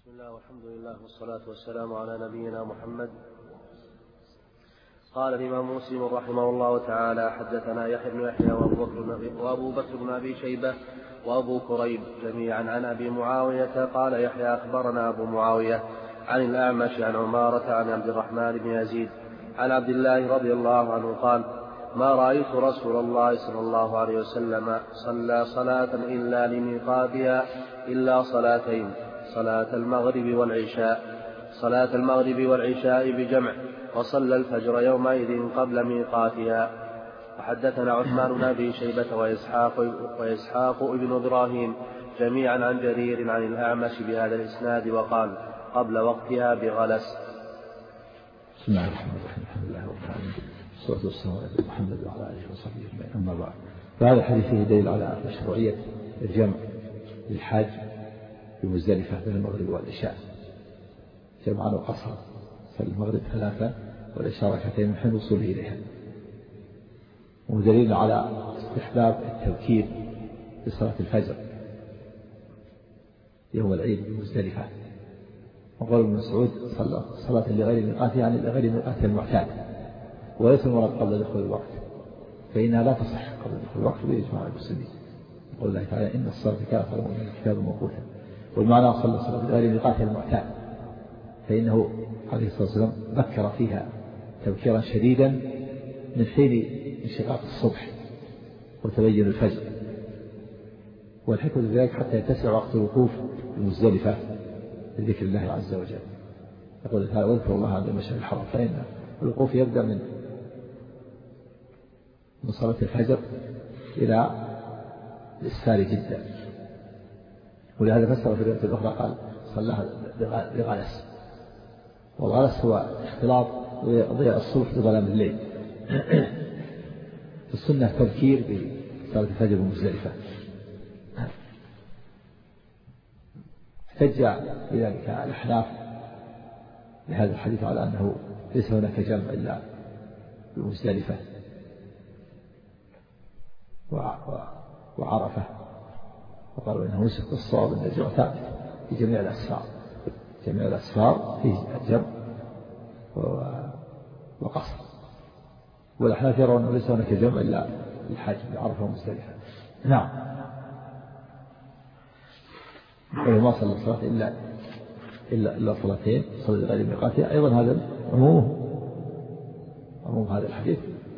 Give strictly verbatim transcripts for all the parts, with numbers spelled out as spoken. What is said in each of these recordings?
بسم الله والحمد لله والصلاة والسلام على نبينا محمد. قال الإمام مسلم رحمه الله تعالى: حدثنا يحيى بن يحيى وأبو بكر بن أبي شيبة وأبو كريب جميعا عن أبي معاوية. قال يحيى: أخبرنا أبو معاوية عن الأعمش عن عمارة عن عبد الرحمن بن يزيد عن عبد الله رضي الله عنه قال: ما رأيت رسول الله صلى الله عليه وسلم صلى صلاة إلا لميقاتها إلا صلاتين: صلاة المغرب والعشاء صلاة المغرب والعشاء بجمع، وصلى الفجر يومئذ قبل ميقاتها. وحدثنا عثمان بن أبي شيبة وإسحاق, وإسحاق ابن إبراهيم جميعا عن جرير عن الأعمش بهذا الإسناد وقال: قبل وقتها بغلس. بسم الله الرحمن الرحيم. الحمد لله رب العالمين، والصلاة والسلام على محمد وعلى آله وصحبه أجمعين. أما بعد، فهذا الحديث فيه دليل على مشروعية الجمع للحاج بمزدلفة بين المغرب والعشاء، جمعا وقصرا، صلى المغرب ثلاثة والعشاء ركعتين من حين وصوله إليها. ودليل على استحباب التبكير لصلاة الفجر يوم العيد بمزدلفة. وقال ابن مسعود: صلى صلاة لغير ميقاتها، يعني لغير ميقاتها المعتاد، وليس المراد قبل دخول الوقت، فإنها لا تصح قبل دخول الوقت بإجماع المسلمين. يقول الله تعالى: إن الصلاة كانت على المؤمنين كتابا موقوتا. والمعنى صلى صلاة لغير ميقاتها المعتاد، فإنه عليه الصلاة والسلام بكر فيها تبكيرا شديدا من حين انشقاق الصبح وتبين الفجر، والحكمة ذلك حتى يتسع وقت الوقوف بمزدلفة لذكر الله عز وجل. يقول تعالى: واذكروا الله عند المشعر الحرام، فإن الوقوف يبدأ من من صلاة الفجر إلى الإسفار جدا. ولهذا فسر في الرواية الأخرى قال: صلاها بغلس. والغلس هو اختلاط ضياء الصبح بظلام الليل. في السنة تذكير بصلاة الفجر بمزدلفة. احتج بذلك الأحناف بهذا الحديث على أنه ليس هناك جمع إلا بمزدلفة وعرفة، وقالوا إنه نسخ الصواب أن الجمع ثابت في جميع الأسفار، جميع الأسفار فيه جمع وقصر. والأحناف يرون أنه ليس هناك جمع إلا الحج بعرفة ومزدلفة. نعم. وما صلى الصلاة إلا إلا إلا صلاتين صلى غير ميقاتها. أيضا هذا عموم عموم هذا الحديث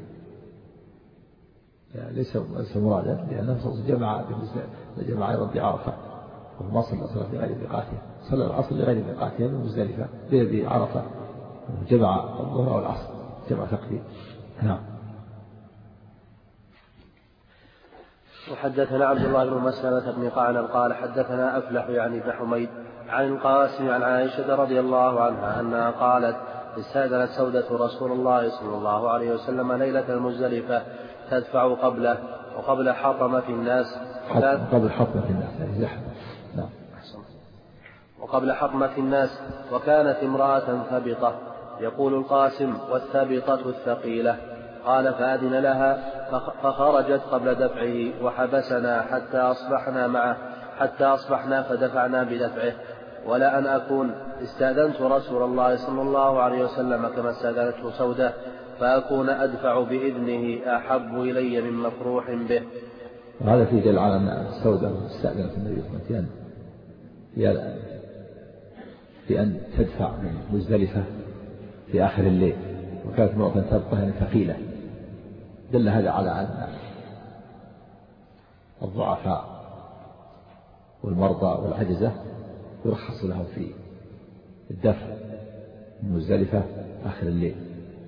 ليس ليس مرادا، لأنه جمع جمع أيضا بعرفة، وما صلى الصلاة غير ميقاتها، صلى العصر لغير ميقاتها بمزدلفة بعرفة، جمع الظهر والعصر جمع تقديم. نعم. وحدثنا عبد الله بن مسلمة بن قعنب قال: حدثنا أفلح يعني بن حميد عن القاسم عن عائشة رضي الله عنها أنها قالت: استأذنت سودة رسول الله صلى الله عليه وسلم ليلة المزدلفة تدفع قبله وقبل حطمة الناس قبل حطمة الناس نعم. وقبل حطمة الناس وكانت امرأة ثبطة. يقول القاسم: والثبطة الثقيلة. قال: فأذن لها فخرجت قبل دفعه وحبسنا حتى أصبحنا معه حتى أصبحنا فدفعنا بدفعه. ولا أن أكون استأذنت رسول الله صلى الله عليه وسلم كما استأذنته سودة فأكون أدفع بإذنه أحب إلي من مفروح به. وهذا في دليل على أن السودة استأذنت النبي صلى الله عليه وسلم في أن تدفع من مزدلفة في آخر الليل، وكانت امرأة تبقى ثقيلة. دل هذا على أن الضعفاء والمرضى والعجزة يرخص لهم في الدفع من مزدلفة آخر الليل.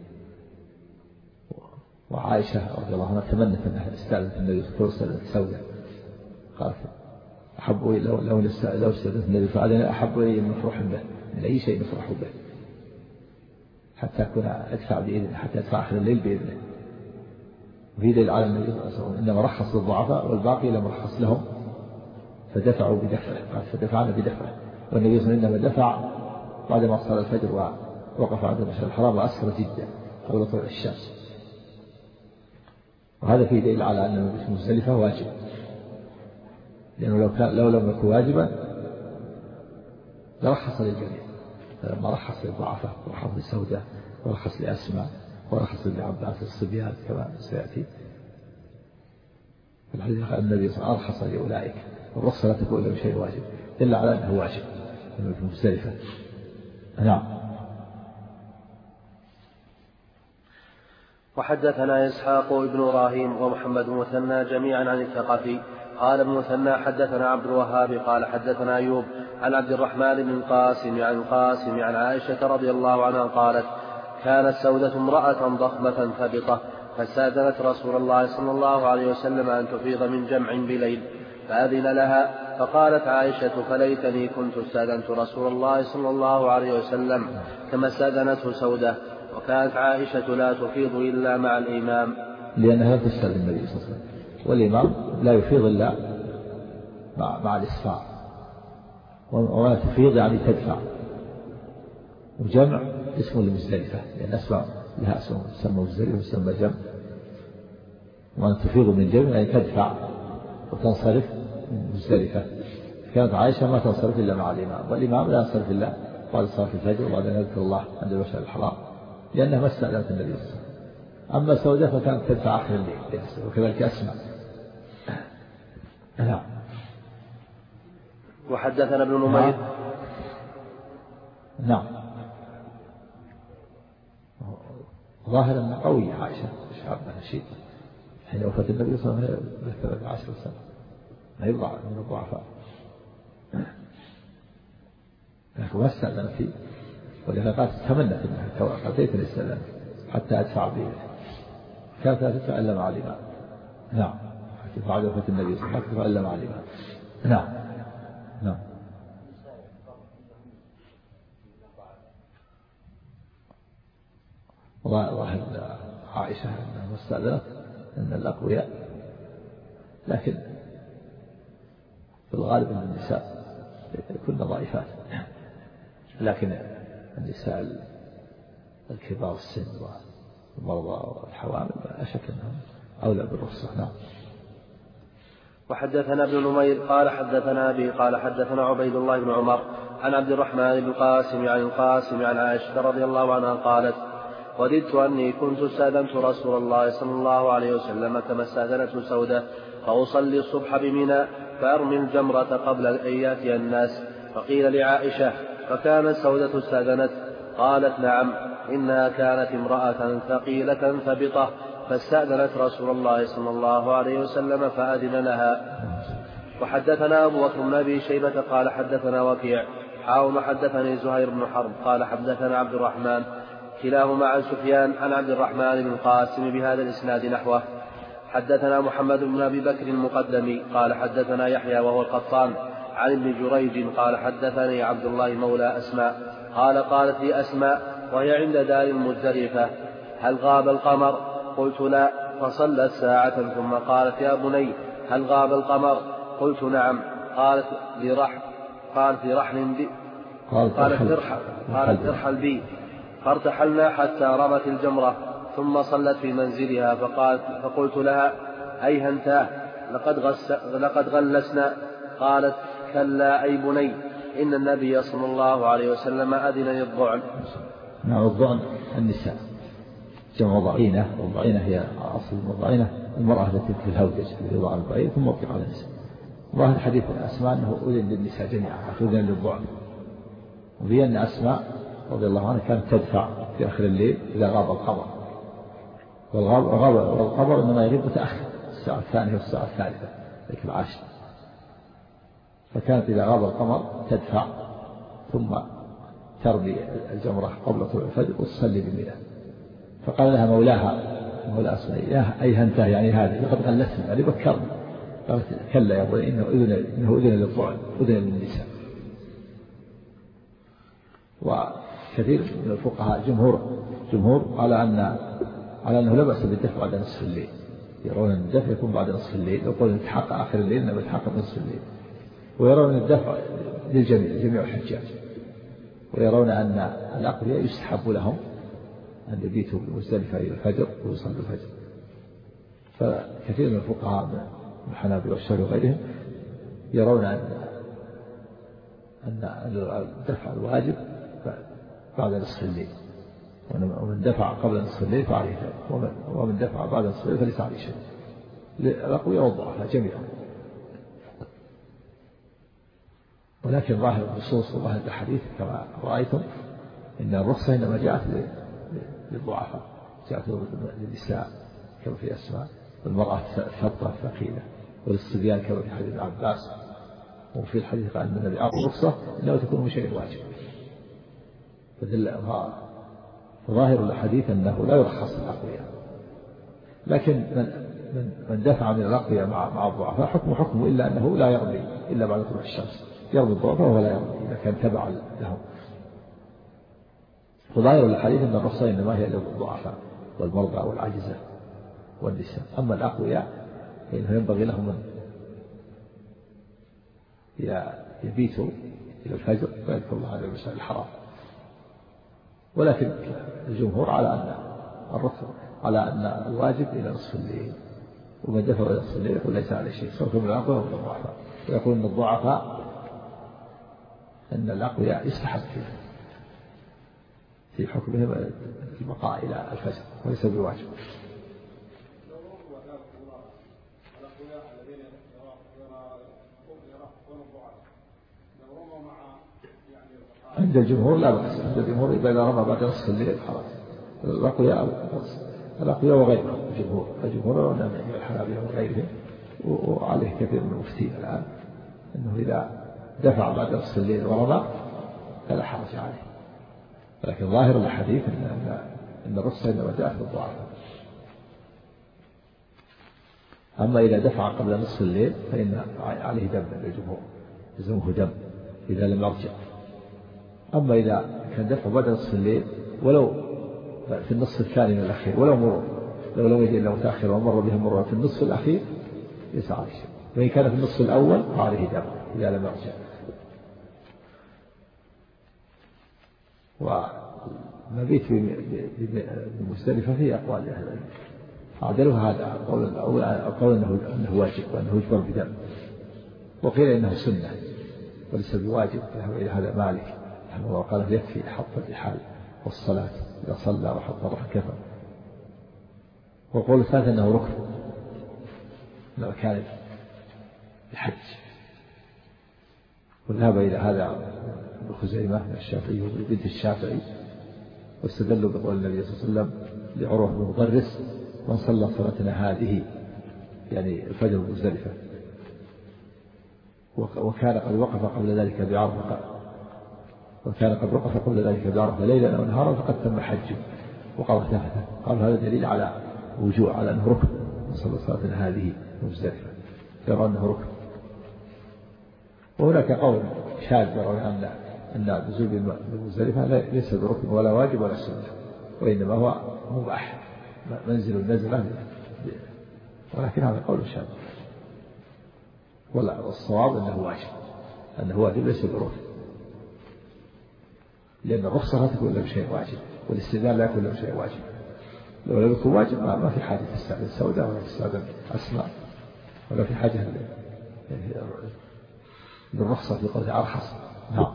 وعائشة رضي الله عنها تمنت أنها استأذنت النبي صلى الله عليه وسلم سودة، قالت: أحب لو لو لو استأذنت النبي فعلنا أحب إلي من مفروح به، من أي شيء نفرح به، حتى أكون أدفع بإذنه، حتى أدفع آخر الليل بإذنه. وفي دليل على النبي صلى الله عليه وسلم إنما رخص للضعفاء والباقي لم رخص لهم فدفعوا بدفعه، قال: فدفعنا بدفعه. والنبي صلى الله عليه وسلم دفع بعدما صلى الفجر ووقف عند المشعر الحرام وأسفر جدا قبل طلوع الشمس. وهذا فيه دليل على أن المبيت في مزدلفة واجب، لأنه لو كان لو لم يكن واجبا لرخص للجميع، فلما رخص للضعفاء ورخص للسوداء ورخص لأسماء ورخص لعباس الصبيان كما سيأتي في الحديث النبي صلى الله عليه وسلم أرخص لأولئك، والرخصة لا تكون إلا بشيء واجب إلا على أنه واجب في مزدلفة. نعم. وحدثنا إسحاق ابن إبراهيم ومحمد مثنى جميعا عن الثقفي قال ابن مثنى حدثنا عبد الوهاب قال حدثنا أيوب عن عبد الرحمن بن القاسم عن القاسم عن عائشة رضي الله عنها قالت كانت سودة امرأة ضخمة ثبطة فاستأذنت رسول الله صلى الله عليه وسلم أن تفيض من جمع بليل فأذن لها فقالت عائشة فليتني كنت استأذنت رسول الله صلى الله عليه وسلم كما استأذنته سودة. وكانت عائشة لا تفيض إلا مع الإمام لأنها لا تستأذن النبي صلى الله عليه وسلم، والإمام لا يفيض إلا مع, مع الإسفار، ولا تفيض يعني تدفع. وجمع اسم لمزدلفة لأن أسماء لها اسم تسمى مزدلفة وتسمى جمع، وأن تفيض من جمع يعني تدفع وتنصرف من مزدلفة. كانت عائشة ما تنصرف إلا مع الإمام، والإمام لا ينصرف إلا بعد صلاة الفجر وبعد أن يذكر الله عند المشعر الحرام لأنها ما استأذنت النبي صلى الله عليه وسلم. أما سودة فكانت تدفع آخر الليل وكذلك أسماء. نعم. وحدثنا ابن نمير. نعم. ظاهر أن قوي عائشة شعبها نشيط حين وفاة النبي صلى الله عليه وسلم ثلاث عشر سنة ما يضع من الضعفاء، لكن ما استأذن فيه، ولهذا قالت تمنت أنها قضيت الاستئذان حتى أدفع به، كانت لا تدفع إلا مع الإمام. نعم. بعد وفاة النبي صلى الله عليه وسلم تدفع إلا مع الإمام. نعم. نعم. ظاهر عائشة أنها ما استأذنت أن الأقوياء، لكن في الغالب أن النساء كن ضعيفات، لكن النساء الكبار السن والمرضى والحوامل لا شك أنهم أولى بالرخصة. نعم. وحدثنا ابن نمير قال حدثنا أبي قال حدثنا عبيد الله بن عمر عن عبد الرحمن بن القاسم عن القاسم عن عائشة رضي الله عنها قالت وددت أني كنت استأذنت رسول الله صلى الله عليه وسلم كما استأذنته سودة فأصلي الصبح بمنى فأرمي الجمرة قبل أن يأتي الناس، فقيل لعائشة فكانت سودة استأذنت؟ قالت نعم إنها كانت امرأة ثقيلة ثبطة فاستأذنت رسول الله صلى الله عليه وسلم فأذن لها. وحدثنا أبو بكر بن أبي شيبة قال حدثنا وكيع حاول حدثني زهير بن حرب قال حدثنا عبد الرحمن كلاهما عن سفيان عن عبد الرحمن بن القاسم بهذا الإسناد نحوه. حدثنا محمد بن أبي بكر المقدمي قال حدثنا يحيى وهو القطان عن ابن جريج قال حدثني عبد الله مولى أسماء قال قالت لي أسماء وهي عند دار المزدلفة هل غاب القمر؟ قلت لا، فصلت ساعة ثم قالت يا بني هل غاب القمر؟ قلت نعم. قالت لرحل قالت لرحل بي قالت ارحل قالت ارحل بي فارتحلنا حتى رمت الجمرة ثم صلت في منزلها فقالت فقلت لها أيهنتاه لقد, غس لقد غلسنا؟ قالت كلا أي بني إن النبي صلى الله عليه وسلم أذن للضعن. نعم. الضعن النساء جمع ضعينة، والضعينة هي أصل الضعينة المرأة التي في الهودج في وضع البعير ثم وقع على النساء. ظاهر حديث أسماء أنه أذن للنساء جميعا أذن للضعن، وفي أن أسماء رضي الله عنها كانت تدفع في آخر الليل إذا غاب القمر، والقمر إنما يغيب متأخر الساعة الثانية والساعة الثالثة ذيك العاشر، فكانت إذا غاب القمر تدفع ثم ترمي الجمرة قبل طلوع الفجر وتصلي بمنى. فقال لها مولاها مولى أسماء أيهنتاه يعني هذه لقد غلسنا يعني بكرنا. قالت كلا يا بني إنه أذن إنه أذن للضعن أذن للنساء. وكثير من الفقهاء جمهور جمهور على أن على أنه لا بأس بالدفع بعد نصف الليل، يرون أن الدفع يكون بعد نصف الليل، يقول يتحقق آخر الليل إنه يتحقق نصف الليل، ويرون أن الدفع للجميع جميع الحجاج، ويرون أن الأقوياء يستحب لهم أن يبيتوا بمزدلفة إلى الفجر ويصلوا الفجر. فكثير من الفقهاء من الحنابلة والشافعية وغيرهم يرون أن أن دفع الواجب بعد نصف الليل، ومن دفع قبل نصف الليل فعليه ذلك، ومن دفع بعد نصف الليل فليس عليه شيء، الأقوياء والضعفاء جميعا. ولكن ظاهر النصوص وظاهر الحديث كما رأيتم إن الرخصة إنما جاءت للضعفاء، جاءت للنساء كما في أسماء، والمرأة الثبطة الثقيلة، وللصبيان كما في حديث عباس. وفي الحديث قال أن النبي أعطى الرخصة إنه تكون من شيء واجب. فظاهر الحديث أنه لا يرخص الأقوياء، لكن من من من دفع من الأقوياء مع مع الضعفاء حكم حكمه، إلا أنه لا يرمي إلا بعد طلوع الشمس، يرمي الضعفاء ولا يرمي إذا كان تبعا لهم. فظاهر الحديث أن الرخصة إنما هي للضعفاء والمرضى والعاجزة والنساء. أما الأقوياء فإنه ينبغي لهم أن يبيتوا إلى الفجر ويذكر الله على المساء الحرام. ولكن الجمهور على أن الرخصة على أن الواجب إلى نصف الليل، ومن دفع إلى نصف الليل يقول ليس عليه شيء، سواء من الأقوياء أو الضعفاء. ويقول أن الضعفاء أن الأقوياء يستحب فيه في حكمهم البقاء إلى الفجر وليس بواجب. عند الجمهور لا بأس، عند الجمهور إذا رمى بعد نصف الليل خلاص. الأقوياء الأقوياء وغيرهم الجمهور الجمهور من الحنابلة وغيرهم، وعليه كثير من المفتين الآن أنه إذا دفع بعد نصف الليل ورمى فلا حرج عليه. لكن ظاهر الحديث أن أن الرخصة إنما جاءت للضعفاء. أما إذا دفع قبل نصف الليل فإن عليه دم للجمهور، يلزمه دم إذا لم يرجع. أما إذا كان دفع بعد نصف الليل ولو في النصف الثاني من الأخير ولو مرور، لو لم يجد إلا متأخر ومر بها مرة في النصف الأخير ليس عليه شيء، وإن كان في النصف الأول فعليه دم إذا لم يرجع. والمبيت بمزدلفة فيه أقوال أهل العلم، عدلها هذا القول أنه واجب وأنه يجبر بدم، وقيل إنه سنة وليس بواجب. إلى هذا مالك رحمه الله قال يكفي حط الرحال والصلاة إذا صلى وحط الرحل كفى. وقول الثالث أنه ركن لو كان الحج. وذهب إلى هذا ابن خزيمة الشافعي وبنت الشافعي، واستدلوا بقول النبي صلى الله عليه وسلم لعروة بن مضرس من صلى صلاتنا هذه يعني الفجر مزدلفة وكان قد وقف قبل ذلك بعرفة وكان قد وقف قبل ذلك بعرفة ليلا ونهارا فقد تم حجه وقضى تفته. قال هذا دليل على وجوع على أنه ركن من صلى صلاتنا هذه مزدلفة، يرى أنه ركن. وهناك قول شاذ يرى أن أن النزول بمزدلفة ليس بركن ولا واجب ولا سنة، وإنما هو مباح منزل النزلة، ولكن هذا قول شاذ. ولا والصواب أنه واجب، أنه واجب ليس بركن، لأن الرخصة لا تكون إلا بشيء واجب، والاستئذان لا يكون إلا بشيء واجب. لو لم يكن واجب ما في حاجة تستأذن السوداء ولا تستأذن أسماء، ولا في حاجة للرخصة في قول أرخص. نعم.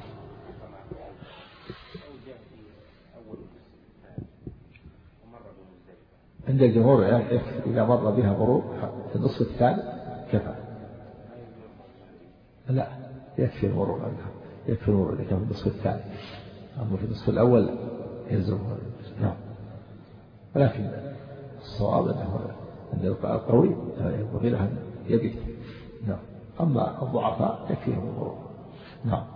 عند الجمهور إذا مر بها مرور في النصف الثاني كفى. لا يكفي المرور عنها، يكفي المرور إذا كان في النصف الثاني، أما في النصف الأول يلزم. نعم. ولكن الصواب أنه أن القوي ينبغي له أن يبيت. نعم. أما الضعفاء يكفيهم المرور. نعم.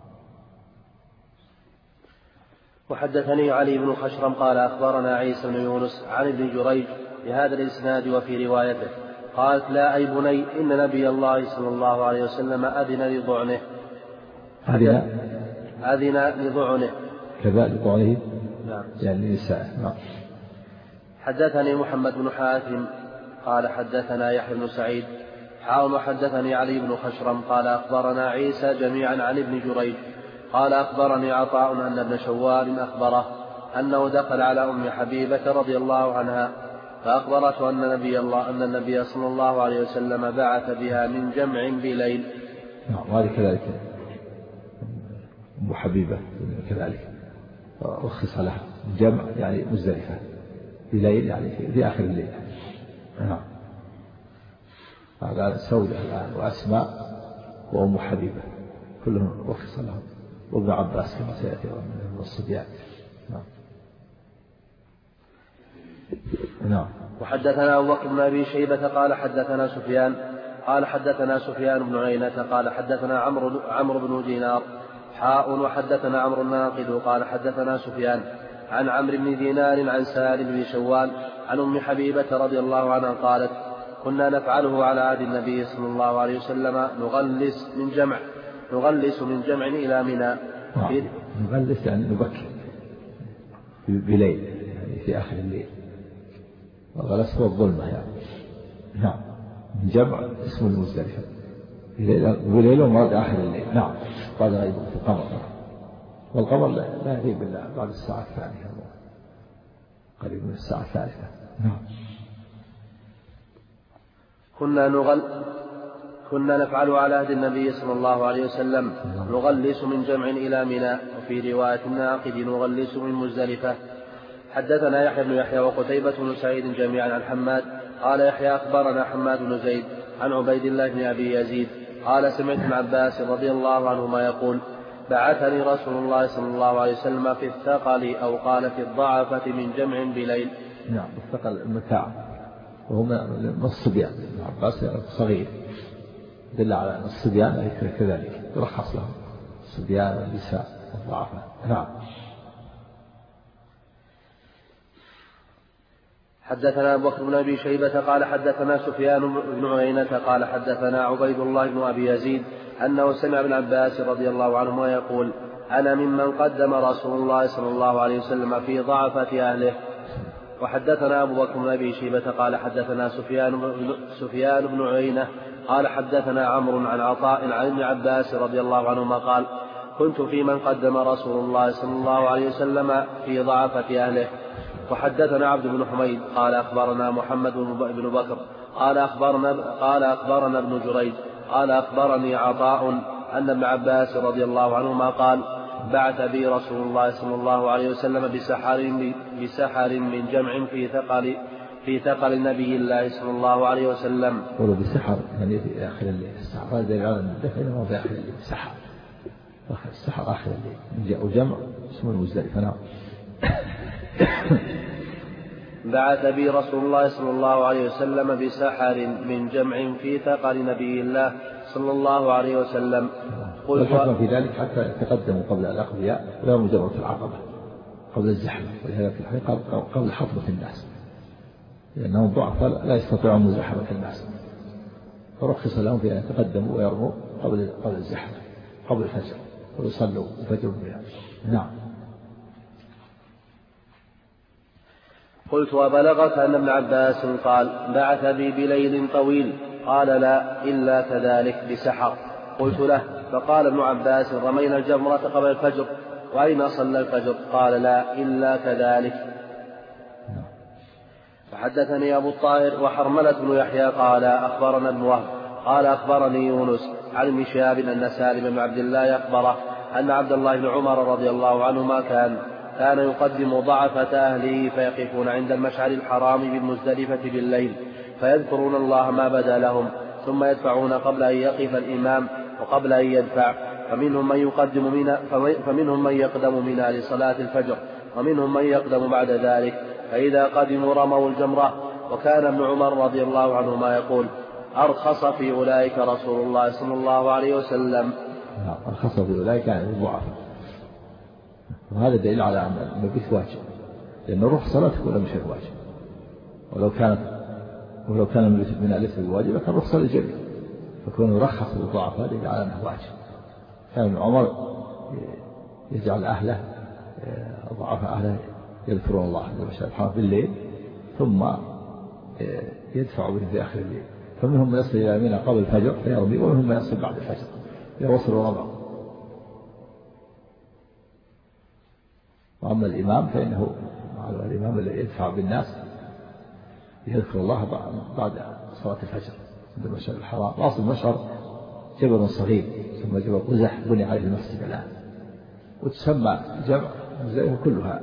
وحدثني علي بن خشرم قال أخبرنا عيسى بن يونس عن ابن جريج بهذا الإسناد وفي روايته قالت لا أي بني إن نبي الله صلى الله عليه وسلم أذن لضعنه أذن أذن لضعنه كذا لضعنه. نعم. يعني نساء. نعم. حدثني محمد بن حاتم قال حدثنا يحيى بن سعيد حاول وحدثني علي بن خشرم قال أخبرنا عيسى جميعا عن ابن جريج قال أخبرني عطاء أن ابن شوال أخبره أنه دخل على أم حبيبة رضي الله عنها فأخبرته أن نبي الله أن النبي صلى الله عليه وسلم بعث بها من جمع بليل. نعم. وهذه كذلك أم حبيبة كذلك رخص لها الجمع يعني مزدلفة في ليل يعني في آخر الليل. نعم. هذا سودة الآن وأسماء وأم حبيبة كلهم رخص لهم، وابن عباس كما سيأتي من الصبيان. نعم. نعم. وحدثنا أبو بكر بن أبي شيبة قال حدثنا سفيان قال حدثنا سفيان بن عيينة قال حدثنا عمرو عمرو بن دينار حاء وحدثنا عمرو الناقد قال حدثنا سفيان عن عمرو بن دينار عن سالم بن شوال عن أم حبيبة رضي الله عنها قالت كنا نفعله على عهد النبي صلى الله عليه وسلم نغلس من جمع نغلس من جمع إلى منى. نغلس يعني نبكر بليل يعني في آخر الليل، والغلس هو الظلمة يعني. نعم. من جمع اسم المزدلفة بليل ومراد آخر الليل. نعم. بعد غيب في القمر، والقمر لا يغيب إلا بعد الساعة الثانية قريب من الساعة الثالثة. نعم. كنا نغل كنا نفعل على عهد النبي صلى الله عليه وسلم نغلس من جمع إلى منى، وفي رواية الناقد نغلس من مزدلفة. حدثنا يحيى بن يحيى وقتيبة بن سعيد جميعا عن حماد قال يحيى أخبرنا حماد بن زيد عن عبيد الله بن أبي يزيد قال سمعت ابن عباس رضي الله عنهما يقول بعثني رسول الله صلى الله عليه وسلم في الثقل أو قال في الضعفة من جمع بليل. نعم. الثقل المتاع وهو من الصبيان. ابن عباس صغير دل على أن الصبيان كذلك يرخص لهم الصبيان والنساء والضعفاء. نعم. حدثنا أبو بكر بن أبي شيبة قال حدثنا سفيان بن عيينة قال حدثنا عبيد الله بن أبي يزيد أنه سمع ابن عباس رضي الله عنهما يقول أنا ممن قدم رسول الله صلى الله عليه وسلم في ضعفة أهله. وحدثنا أبو بكر بن أبي شيبة قال حدثنا سفيان بن, سفيان بن عيينة قال حدثنا عمرو عن عطاء عن ابن عباس رضي الله عنهما قال كنت في من قدم رسول الله صلى الله عليه وسلم في ضعفة أهله. وحدثنا عبد بن حميد قال أخبرنا محمد بن بكر قال أخبرنا, قال أخبرنا ابن جريج قال أخبرني عطاء أن ابن عباس رضي الله عنهما قال بعث بي رسول الله صلى الله عليه وسلم بسحر, بسحر من جمع في ثقل في ثقل نبي الله صلى الله عليه وسلم. قولوا بسحر يعني في آخر الليل. السحر هذا العالم الدفع هو في آخر الليل. سحر السحر آخر الليل وجمع اسمه المزدلفة. نعم. بعث بي رسول الله صلى الله عليه وسلم بسحر من جمع في ثقل نبي الله صلى الله عليه وسلم. والحكم في ذلك حتى تقدموا قبل الأقضياء ولا مجرد العقبة قبل الزحمة، ولهذا في الحقيقة قبل حطمة الناس لأنهم ضعفاء لا يستطيعون مزاحمة الناس، فرخص لهم في أن يتقدموا ويرموا قبل قبل الزحمة قبل الفجر ويصلوا الفجر بها. نعم. قلت وبلغك أن ابن عباس قال بعث بي بليل طويل؟ قال لا إلا كذلك بسحر. قلت له فقال ابن عباس رمينا الجمرة قبل الفجر وأين صلى الفجر؟ قال لا إلا كذلك. فحدثني أبو الطاهر وحرملة بن يحيى قال أخبرنا ابن وهب قال أخبرني يونس عن ابن شهاب أن سالم بن عبد الله أخبره أن عبد الله بن عمر رضي الله عنهما كان كان يقدم ضعفة أهله فيقفون عند المشعر الحرام بالمزدلفة بالليل فيذكرون الله ما بدا لهم ثم يدفعون قبل أن يقف الإمام وقبل أن يدفع، فمنهم من يقدم منا فمنهم من يقدم منا لصلاة الفجر ومنهم من يقدم بعد ذلك، فإذا قدموا رموا الجمرة. وكان ابن عمر رضي الله عنهما يقول أرخص في أولئك رسول الله صلى الله عليه وسلم. أرخص في أولئك يعني الضعفاء، وهذا دليل على أن المبيت واجب، لأن الرخصة لا تكون مش واجب، ولو كانت ولو كان المبيت من ليس بواجب كان رخصة للجميع، فكون يرخص للضعفاء دليل على أنه واجب. كان ابن عمر يجعل أهله ضعفاء أهله يذكرون الله عند المشعر الحرام بالليل ثم يدفع بهم في آخر الليل، فمنهم من يصل إلى منى قبل الفجر فيرمي، ومنهم من يصل بعد الفجر يوصل ورمى. وأما الإمام فإنه الإمام الذي يدفع بالناس يذكر الله بعد صلاة الفجر عند المشعر الحرام. أصل المشعر جبل صغير ثم جبل قزح بني عليه المسجد الآن، وتسمى جمع مزدلفة كلها،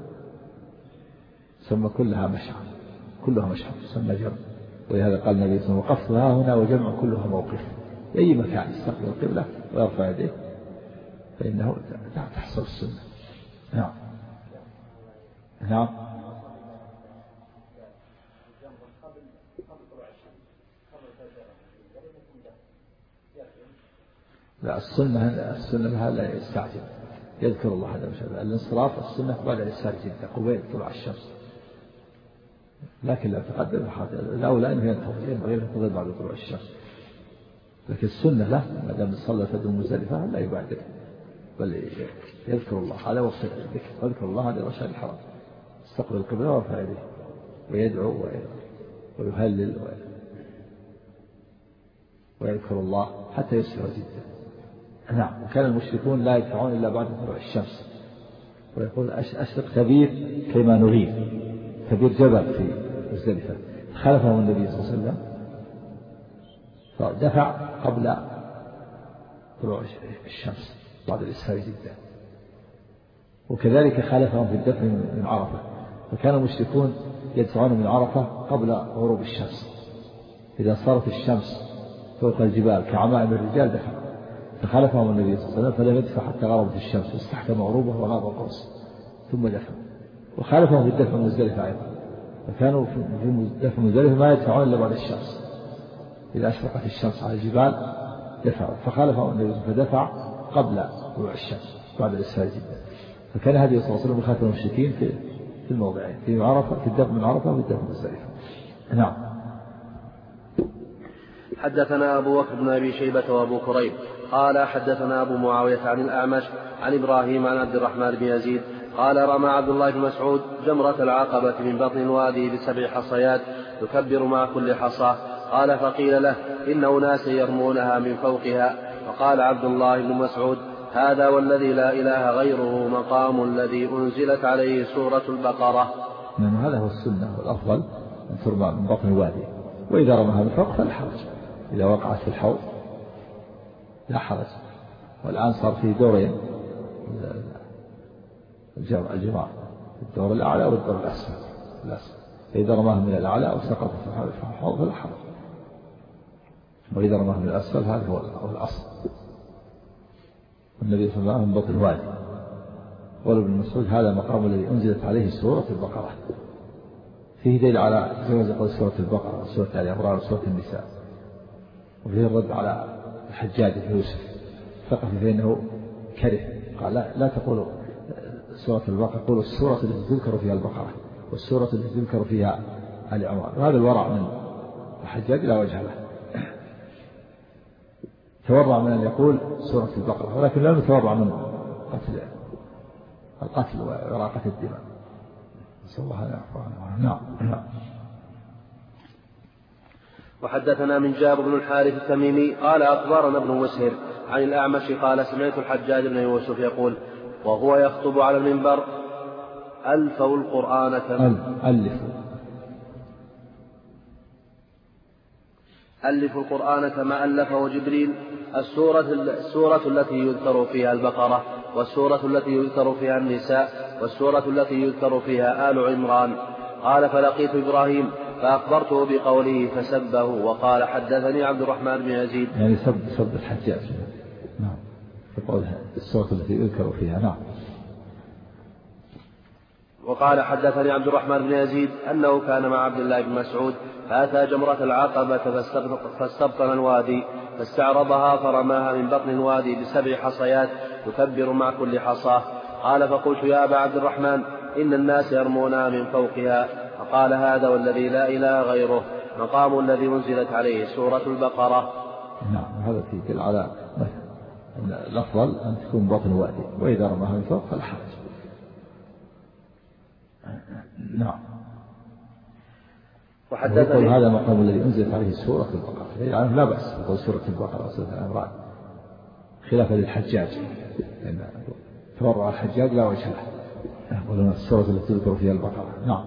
تسمى كلها مشعر، كلها مشعر تسمى جمع. ولهذا قال النبي صلى الله عليه وسلم وقفتها هنا وجمع كلها موقف، في أي مكان يستقبل القبلة ويرفع يديه فإنه تحصل السنة. نعم نعم. لا السنة السنة لا يستعجل، يذكر الله هذا وجل. الانصراف السنة بعد الإسفار جدا قبيل طلوع الشمس، لكن لا تقدم الأولى أنه ينتظر ينبغي ينتظر بعد طلوع الشمس، لكن السنة له ما دام صلى تدوم مزدلفة لا يبادر بل يذكر الله. هذا وقت الذكر، يذكر الله هذا رشاد الحرام، يستقبل القبلة ويرفع يديه ويدعو ويهلل ويذكر الله حتى يسرع جدا. نعم. وكان المشركون لا يدفعون إلا بعد طلوع الشمس، ويقول أشرق كبير كيما نغير، كبير جبل في مزدلفة، خلفهم النبي صلى الله عليه وسلم فدفع قبل طلوع الشمس بعد الإسفار جدا. وكذلك خالفهم في الدفع من عرفة، فكان المشركون يدفعون من عرفة قبل غروب الشمس، إذا صارت الشمس فوق الجبال كعمائم الرجال دفع، فخالفهم النبي صلى الله عليه وسلم فلم يدفع حتى غربت الشمس واستحكم غروبه وغاب القرص ثم دفع. وخالفهم في الدفع مزدلفة أيضا، فكانوا في دفع مزدلفة ما يدفعون إلا بعد الشمس، إذا أشرقت الشمس على الجبال دفعوا، فخالفهم النبي فدفع قبل طلوع الشمس بعد الإسفار جدا. فكان هذه صلى الله عليه وسلم يخالف المشركين في في الموضعين، في عرفة في الدفع من عرفة وفي الدفع مزدلفة. نعم. حدثنا أبو بكر بن أبي شيبة وأبو كريب قال حدثنا أبو معاوية عن الأعمش عن إبراهيم عن عبد الرحمن بن يزيد قال رمى عبد الله بن مسعود جمرة العقبة من بطن الوادي بسبع حصيات يكبر مع كل حصى. قال فقيل له إن أناسا يرمونها من فوقها، فقال عبد الله بن مسعود هذا والذي لا إله غيره مقام الذي أنزلت عليه سورة البقرة. يعني هذا هو السنة والأفضل أن ترمى من بطن الوادي، وإذا رماها من فوق فلا حرج، إذا وقعت في الحوض لا حرج. والآن صار في دورين الجماعة، الدور الأعلى والدور الأسفل، فإذا رماها من الأعلى وسقط في الحوض فلا حرج، وإذا رماها من الأسفل هذا هو الأصل. النبي صلى الله عليه وسلم من بطن الوادي. قال ابن مسعود هذا مقام الذي أنزلت عليه سورة البقرة، فيه دليل على جواز قول سورة البقرة وسورة آل عمران وسورة النساء، وفيه الرد على الحجاج بن يوسف ثقفي فإنه كره، قال لا, لا تقولوا سورة البقرة، قولوا السورة التي تذكر فيها البقرة والسورة التي تذكر فيها آل عمران. وهذا الورع من الحجاج لا وجه له، تورع من أن يقول سورة البقرة، ولكن لم يتورع من قتل القتل وإراقة الدماء. نسأل الله أن يعفو عنه. نعم. وحدثنا من جابر بن الحارث التميمي قال أخبرنا ابن مسهر عن الأعمش قال سمعت الحجاج بن يوسف يقول وهو يخطب على المنبر ألفوا القرآن كما ألفوا ألفوا القرآن كما ألفه جبريل، السورة, السورة التي يذكر فيها البقرة، والسورة التي يذكر فيها النساء، والسورة التي يذكر فيها آل عمران. قال فلقيت إبراهيم فأخبرته بقوله فسبه، وقال حدثني عبد الرحمن بن يزيد يعني سب سب الحجاج. نعم. فقولها السورة التي يذكر فيها. نعم. وقال حدثني عبد الرحمن بن يزيد أنه كان مع عبد الله بن مسعود فأتى جمرة العقبة فاستبطن الوادي فاستعرضها فرماها من بطن الوادي بسبع حصيات يكبر مع كل حصاة. قال فقلت يا أبا عبد الرحمن إن الناس يرمونها من فوقها، فقال هذا والذي لا إله غيره مقام الذي أنزلت عليه سورة البقرة. نعم. هذا في على الأفضل أن تكون بطن الوادي، وإذا رماها من فوق فلا حرج. نعم. وحدثني هذا مقام الذي أنزلت عليه سورة البقرة، يعني لا بأس بقول سورة البقرة وسورة العمران خلافا للحجاج، لأن تورع الحجاج لا وجه له، يقولون السورة التي تذكر فيها البقرة. نعم.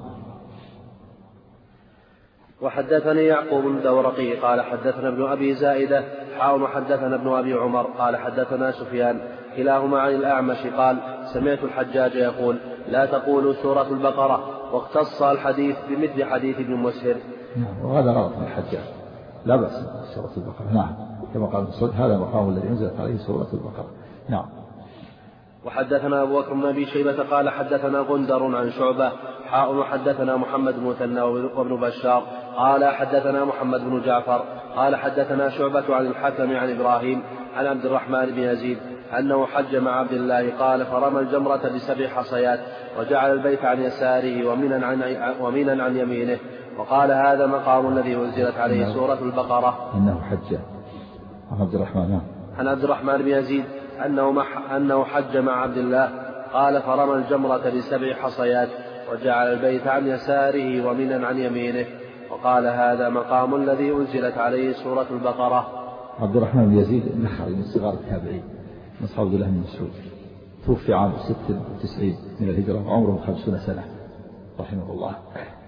وحدثني يعقوب بن دورقي قال حدثنا ابن أبي زائدة حاون حدثنا ابن أبي عمر قال حدثنا سفيان كلاهما عن الأعمش قال سمعت الحجاج يقول لا تقولوا سورة البقرة، واختص الحديث بمثل حديث ابن مسهر. نعم، وهذا غلط من الحجاج، لا بأس سورة البقرة. نعم، كما قال مسعود هذا مقام الذي أنزلت عليه سورة البقرة. نعم. وحدثنا أبو بكر بن أبي شيبة قال حدثنا غندر عن شعبة حاء وحدثنا محمد بن مثنى وابن بشار قال حدثنا محمد بن جعفر قال حدثنا شعبة عن الحكم عن إبراهيم عن عبد الرحمن بن يزيد أنه حج مع عبد الله قال فرمى الجمرة بسبع حصيات وجعل البيت عن يساره ومنا عن, ومنا عن يمينه، وقال هذا مقام الذي أنزلت عليه سورة البقرة. إنه حج عن عبد الرحمن عن عبد الرحمن بن يزيد أنه, أنه حج مع عبد الله قال فرمى الجمرة بسبع حصيات وجعل البيت عن يساره ومنا عن يمينه، وقال هذا مقام الذي أنزلت عليه سورة البقرة. عبد الرحمن بن يزيد النخعي من صغار التابعين من أصحاب عبد الله بن مسعود، توفي عام ست وتسعين من الهجرة وعمره خمسون سنة رحمه الله.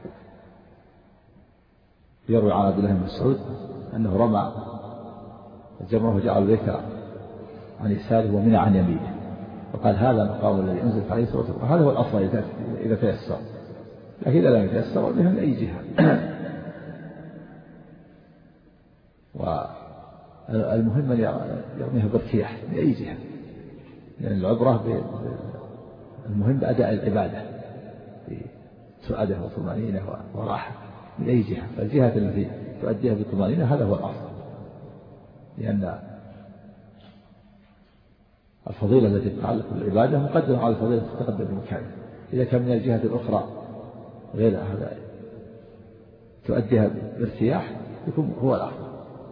يروي عن عبد الله بن مسعود أنه رمى الجمرة وجعل البيت عن يساره ومن عن يمينه، وقال هذا مقام الذي أنزلت عليه سورة البقرة. هذا هو الأصل إذا تيسر، لكن إذا لم يتيسر بها من أي جهة. والمهم أن يرميها بارتياح من أي جهة، لأن العبرة المهم بأداء العبادة بسعادة وطمأنينة وراحة من أي جهة، فالجهة التي تؤديها بطمأنينة هذا هو الأصل، لأن الفضيلة التي تتعلق بالعبادة مقدمة على الفضيلة التي تتقدم بمكانها. إذا كان من الجهة الأخرى غير هذا تؤديها بارتياح يكون هو الأفضل،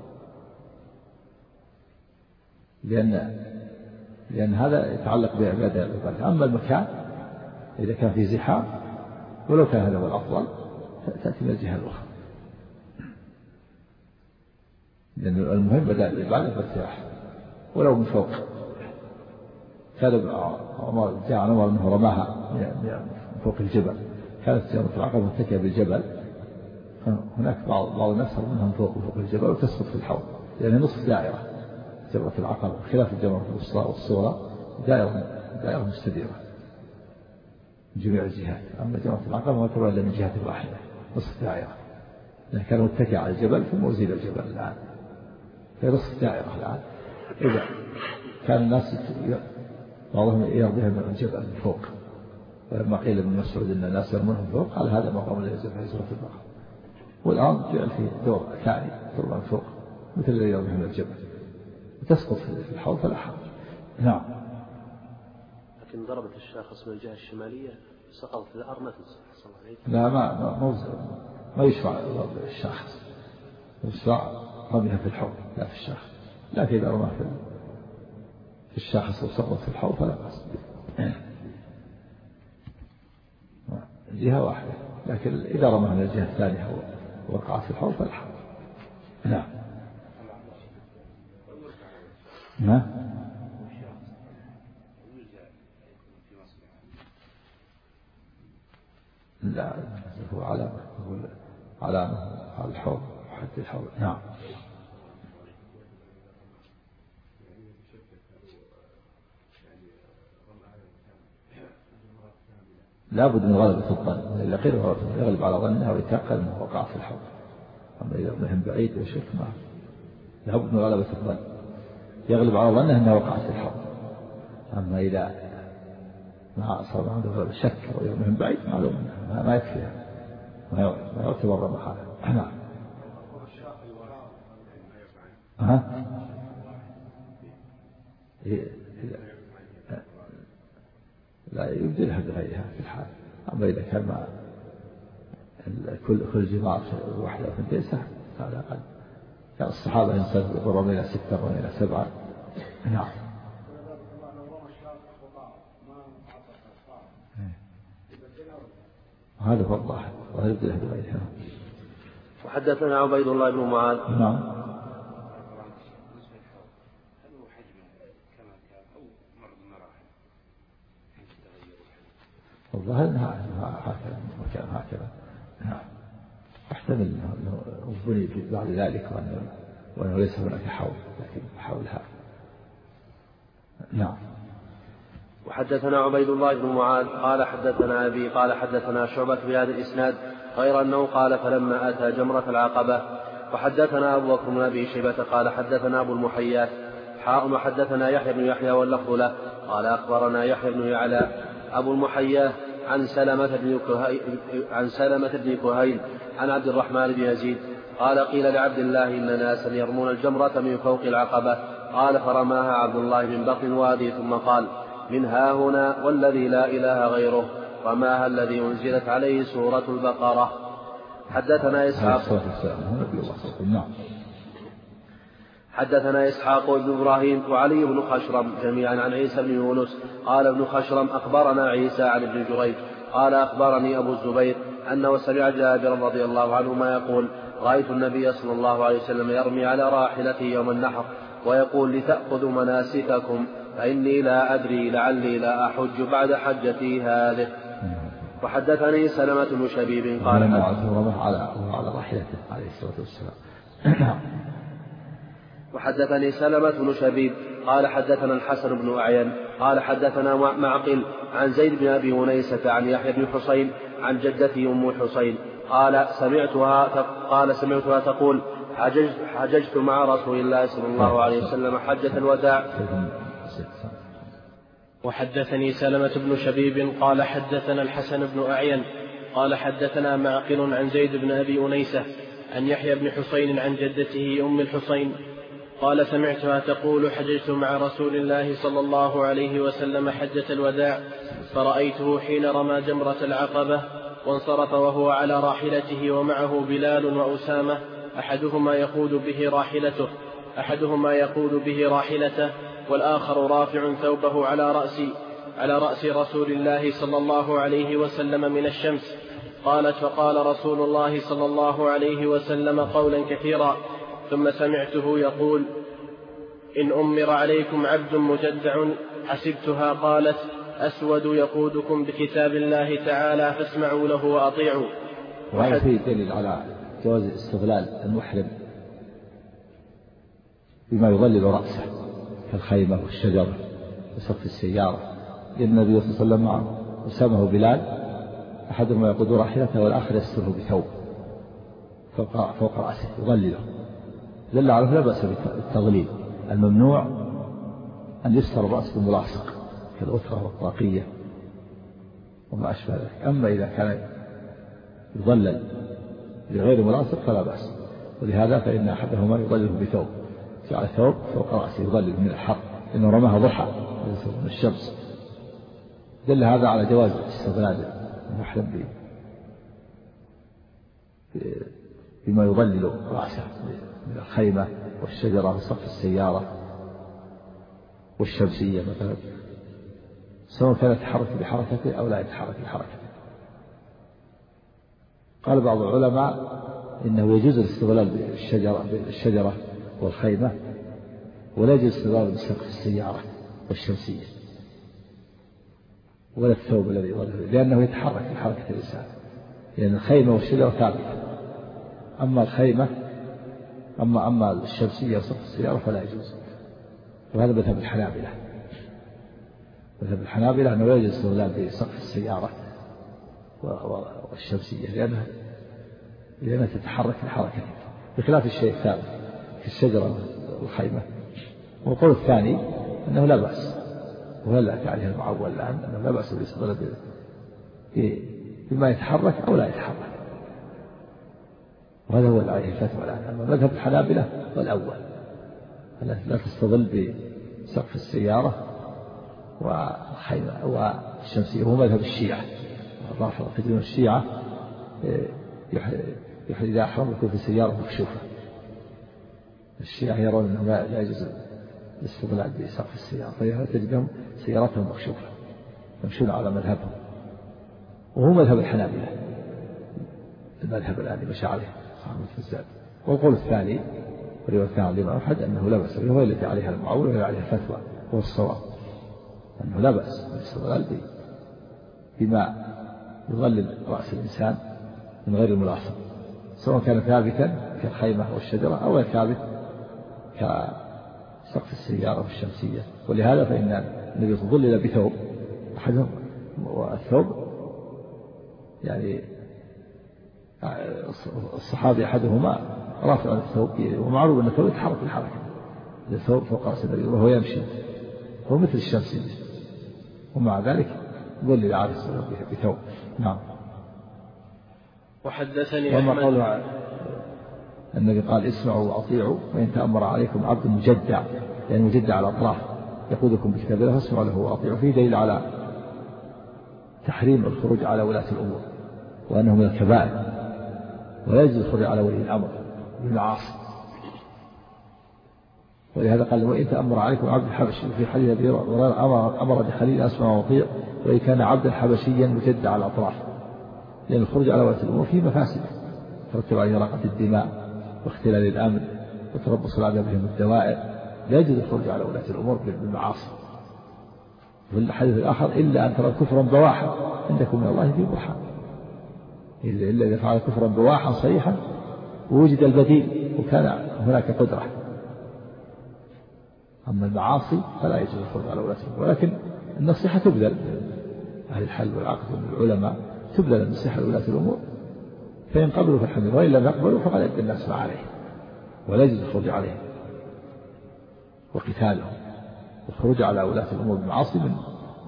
لأن لأن هذا يتعلق بعبادة العبادة. أما المكان إذا كان في زحام ولو كان هذا هو الأفضل تأتي من الجهة الأخرى، لأن المهم بدأ العبادة بارتياح ولو من فوق. كان عمر جاء عن عمر أنه رماها من فوق الجبل، كانت جمرة العقبة متكئة بالجبل، هناك بعض بعض الناس رماها من فوق فوق الجبل وتسقط في الحوض، لأنها نصف دائرة جمرة العقبة، خلاف الجمرة والصورة دائرة دائرة مستديرة من جميع الجهات. أما جمرة العقبة ما ترى إلا من جهة واحدة نصف دائرة، لأن كان متكئ على الجبل ثم أزيل الجبل الآن في نصف دائرة الآن. إذا كان الناس بعضهم يرميها من الجبل من فوق، ولما قيل ابن مسعود ان الناس يرمونها من فوق قال هذا مقام الذي ينزل عليه سورة البقرة. والآن جعل في دور ثاني ترمى من فوق مثل الذي يرميها من الجبل وتسقط في الحوض فلا حرج. نعم. لكن ضربت الشاخص من الجهة الشمالية سقطت في الأرض ما تنصح. لا ما ما ما يشفع ضرب الشاخص، يشفع رميها في الحوض لا في الشاخص، لكن إذا رمى في الشاخص وسقط في الحوض فلا بأس. جهة واحدة، لكن إذا رمى من الجهة الثانية ووقع في الحوض فلا حرج. نعم. ما لا هو علامة، هو علامة على الحوض حتى الحوض. نعم. لا بد من غلبة الظن، إلا قيل يغلب على ظنه ويتيقن أنه وقع في الحوض. أما إذا ظن بعيد وشك ما لا بد من غلبة الظن، يغلب على ظنه أنه وقع في الحوض. أما إذا ما أصاب عنده غلبة الشك ويظن بعيد معلوم ما, ما يكفي، ما يعتبر رمى هذا. نعم. ها لا يبدلها بغيرها في الحال. أما إذا كان مع كل كل جماعة واحدة في البيت سهل، هذا قد كان الصحابة ينسب رمينا ستة رمينا سبعة. نعم. هذا هو الله وهذا يبدلها بغيرها. وحدثنا عبيد الله بن معاذ. نعم. والله انها هكذا وكان هكذا. نعم. احتمل انه بني بعد ذلك وانه ليس هناك حول، لكن حولها. نعم. وحدثنا عبيد الله بن معاذ قال حدثنا أبي قال حدثنا شعبة بهذا الإسناد غير أنه قال فلما أتى جمرة العقبة. وحدثنا أبو بكر بن أبي شيبة قال حدثنا أبو المحيات حاء وحدثنا يحيى بن يحيى واللفظ له قال أخبرنا يحيى بن يعلى أبو المحياه عن سلمة بن كهيل عن سلمة بن كهيل عن عبد الرحمن بن يزيد قال قيل لعبد الله إن ناسا يرمون الجمرة من فوق العقبة قال فرماها عبد الله من بطن الوادي ثم قال من ها هنا والذي لا إله غيره رماها الذي أنزلت عليه سورة البقرة. حدثنا إسحاق حدثنا إسحاق بن إبراهيم وعلي بن خشرم جميعا عن عيسى بن يونس قال ابن خشرم أخبرنا عيسى عن ابن جريج قال أخبرني أبو الزبير أنه سمع جابر رضي الله عنهما يقول رأيت النبي صلى الله عليه وسلم يرمي على راحلته يوم النحر ويقول لتأخذوا مناسككم فإني لا أدري لعلي لا أحج بعد حجتي هذه. وحدثني سلمة بن شبيب قال على راحلته عليه الصلاة والسلام. وحدثني سلمة بن شبيب قال حدثنا الحسن بن أعين قال حدثنا معقل عن زيد بن أبي أنيسة عن يحيى بن حسين عن جدته أم الحسين قال سمعتها قال سمعتها تقول حججت, حججت مع رسول الله صلى الله عليه وسلم حجة الوداع. وحدثني سلمة بن شبيب قال حدثنا الحسن بن أعين قال حدثنا معقل عن زيد بن أبي أنيسة عن يحيى بن حسين عن جدته أم الحسين قال سمعتها تقول حججت مع رسول الله صلى الله عليه وسلم حجة الوداع فرأيته حين رمى جمرة العقبة وانصرف وهو على راحلته ومعه بلال وأسامة أحدهما يقود به راحلته أحدهما يقود به راحلته والآخر رافع ثوبه على رأس على رأس رسول الله صلى الله عليه وسلم من الشمس. قالت فقال رسول الله صلى الله عليه وسلم قولا كثيرا ثم سمعته يقول إن أمر عليكم عبد مجدع حسبتها قالت أسود يقودكم بكتاب الله تعالى فاسمعوا له وأطيعوا. وهذا فيه دليل على جواز استغلال المحرم بما يظلل رأسه كالخيمة والشجر وسقف السيارة لأن النبي صلى الله عليه وسلم معه وسامه بلال أحدهما يقود راحلته والآخر يستره بثوب فوق, فوق رأسه يظلله دل على لا بأس بالتظليل. الممنوع أن يستر الرأس بالملاصق كالأثرة والطاقية وما أشبه ذلك. أما إذا كان يظلل بغير ملاصق فلا بأس. ولهذا فإن أحدهما يظلله بثوب جعل ثوب فوق رأسه يظلل من الحر لأنه رماها ضحى من الشمس. دل هذا على جواز استغلال المحرم بما يظلل رأسه من الخيمة والشجرة وسقف السيارة والشمسية مثلا سواء كان يتحرك بحركته أو لا يتحرك بحركته. قال بعض العلماء إنه يجوز الاستغلال بالشجرة, بالشجرة والخيمة ولا يجوز الاستغلال بسقف السيارة والشمسية ولا الثوب الذي يظلل لأنه يتحرك بحركة الإنسان لأن الخيمة والشجرة ثابتة. أما الخيمة أما أما الشمسية وسقف السيارة فلا يجوز. وهذا مذهب الحنابلة مذهب الحنابلة أنه لا يجوز الاستغلال بسقف السيارة والشمسية لأنها لأنها تتحرك بحركة بخلاف الشيء الثابت في الشجرة والخيمة. والقول الثاني أنه لا بأس وهل أتى عليه المعول الآن أنه لا بأس بالاستغلال بما يتحرك أو لا يتحرك. وهذا هو الآية الفتوى الآن. أما مذهب الحنابلة والأول لا تستظل بسقف السيارة والشمسية. هو مذهب الشيعة الرافضة تجدون الشيعة إذا أحرم يكون في سيارة مكشوفة. الشيعة يرون أنه لا يجوز الاستظلال بسقف السيارة فتجدهم سياراتهم مكشوفة يمشون على مذهبهم. وهو مذهب الحنابلة المذهب الآن مشى عليه صاحب الفزاد. والقول الثاني ورواية الثاني الإمام أحمد أنه لا بأس وهو التي عليها المعول وهي عليها الفتوى هو الصواب أنه لا بأس بالاستغلال بما يظلل رأس الإنسان من غير الملاصق سواء كان ثابتا كالخيمة والشجرة أو ثابت كسقف السيارة والشمسية. ولهذا فإن النبي ظلل بثوب أحدهم والثوب يعني الصحابي أحدهما رافع الثوب ومعروف أن الثوب يتحرك الحركة الثوب فوق رأس النبي وهو يمشي هو مثل الشمس ومع ذلك ظل العارس بثوب. نعم. وحدثني وما أحمد قال النبي قال اسمعوا وأطيعوا وإن تأمر عليكم عبد مجدع يعني مجدع على الأطراف يقودكم بكتاب الله فاسمعوا له وأطيعوا. فيه دليل على تحريم الخروج على ولاة الأمور وأنه من الكبائر ولا يجوز الخروج على ولي الأمر بالمعاصي. ولهذا قال وإن تأمر عليكم عبد الحبشي في حديث أبي هريرة أمر, أمر بخليل أسمع وأطيع وإن كان عبدا حبشيا مجدع على الأطراف لأن الخروج على ولاة الأمور فيه مفاسد ترتب عليه إراقة الدماء واختلال الأمن وتربص العذاب بهم الدوائر. لا يجوز الخروج على ولاة الأمور بالمعاصي. وفي الحديث الآخر إلا أن ترى كفرا بواحا عندكم من الله في برهان إلا إذا فعل كفرا بواحا صريحا ووجد البديل وكان هناك قدرة. أما المعاصي فلا يجوز الخروج على ولاة الأمور ولكن النصيحة تبذل أهل الحل والعقد من العلماء تبذل النصيحة لولاة الأمور فإن قبلوا فالحمد لله وإن لم يقبلوا فقد أدى الناس ما عليه ولا يجوز الخروج عليهم وقتالهم. الخروج على ولاة الأمور بالمعاصي من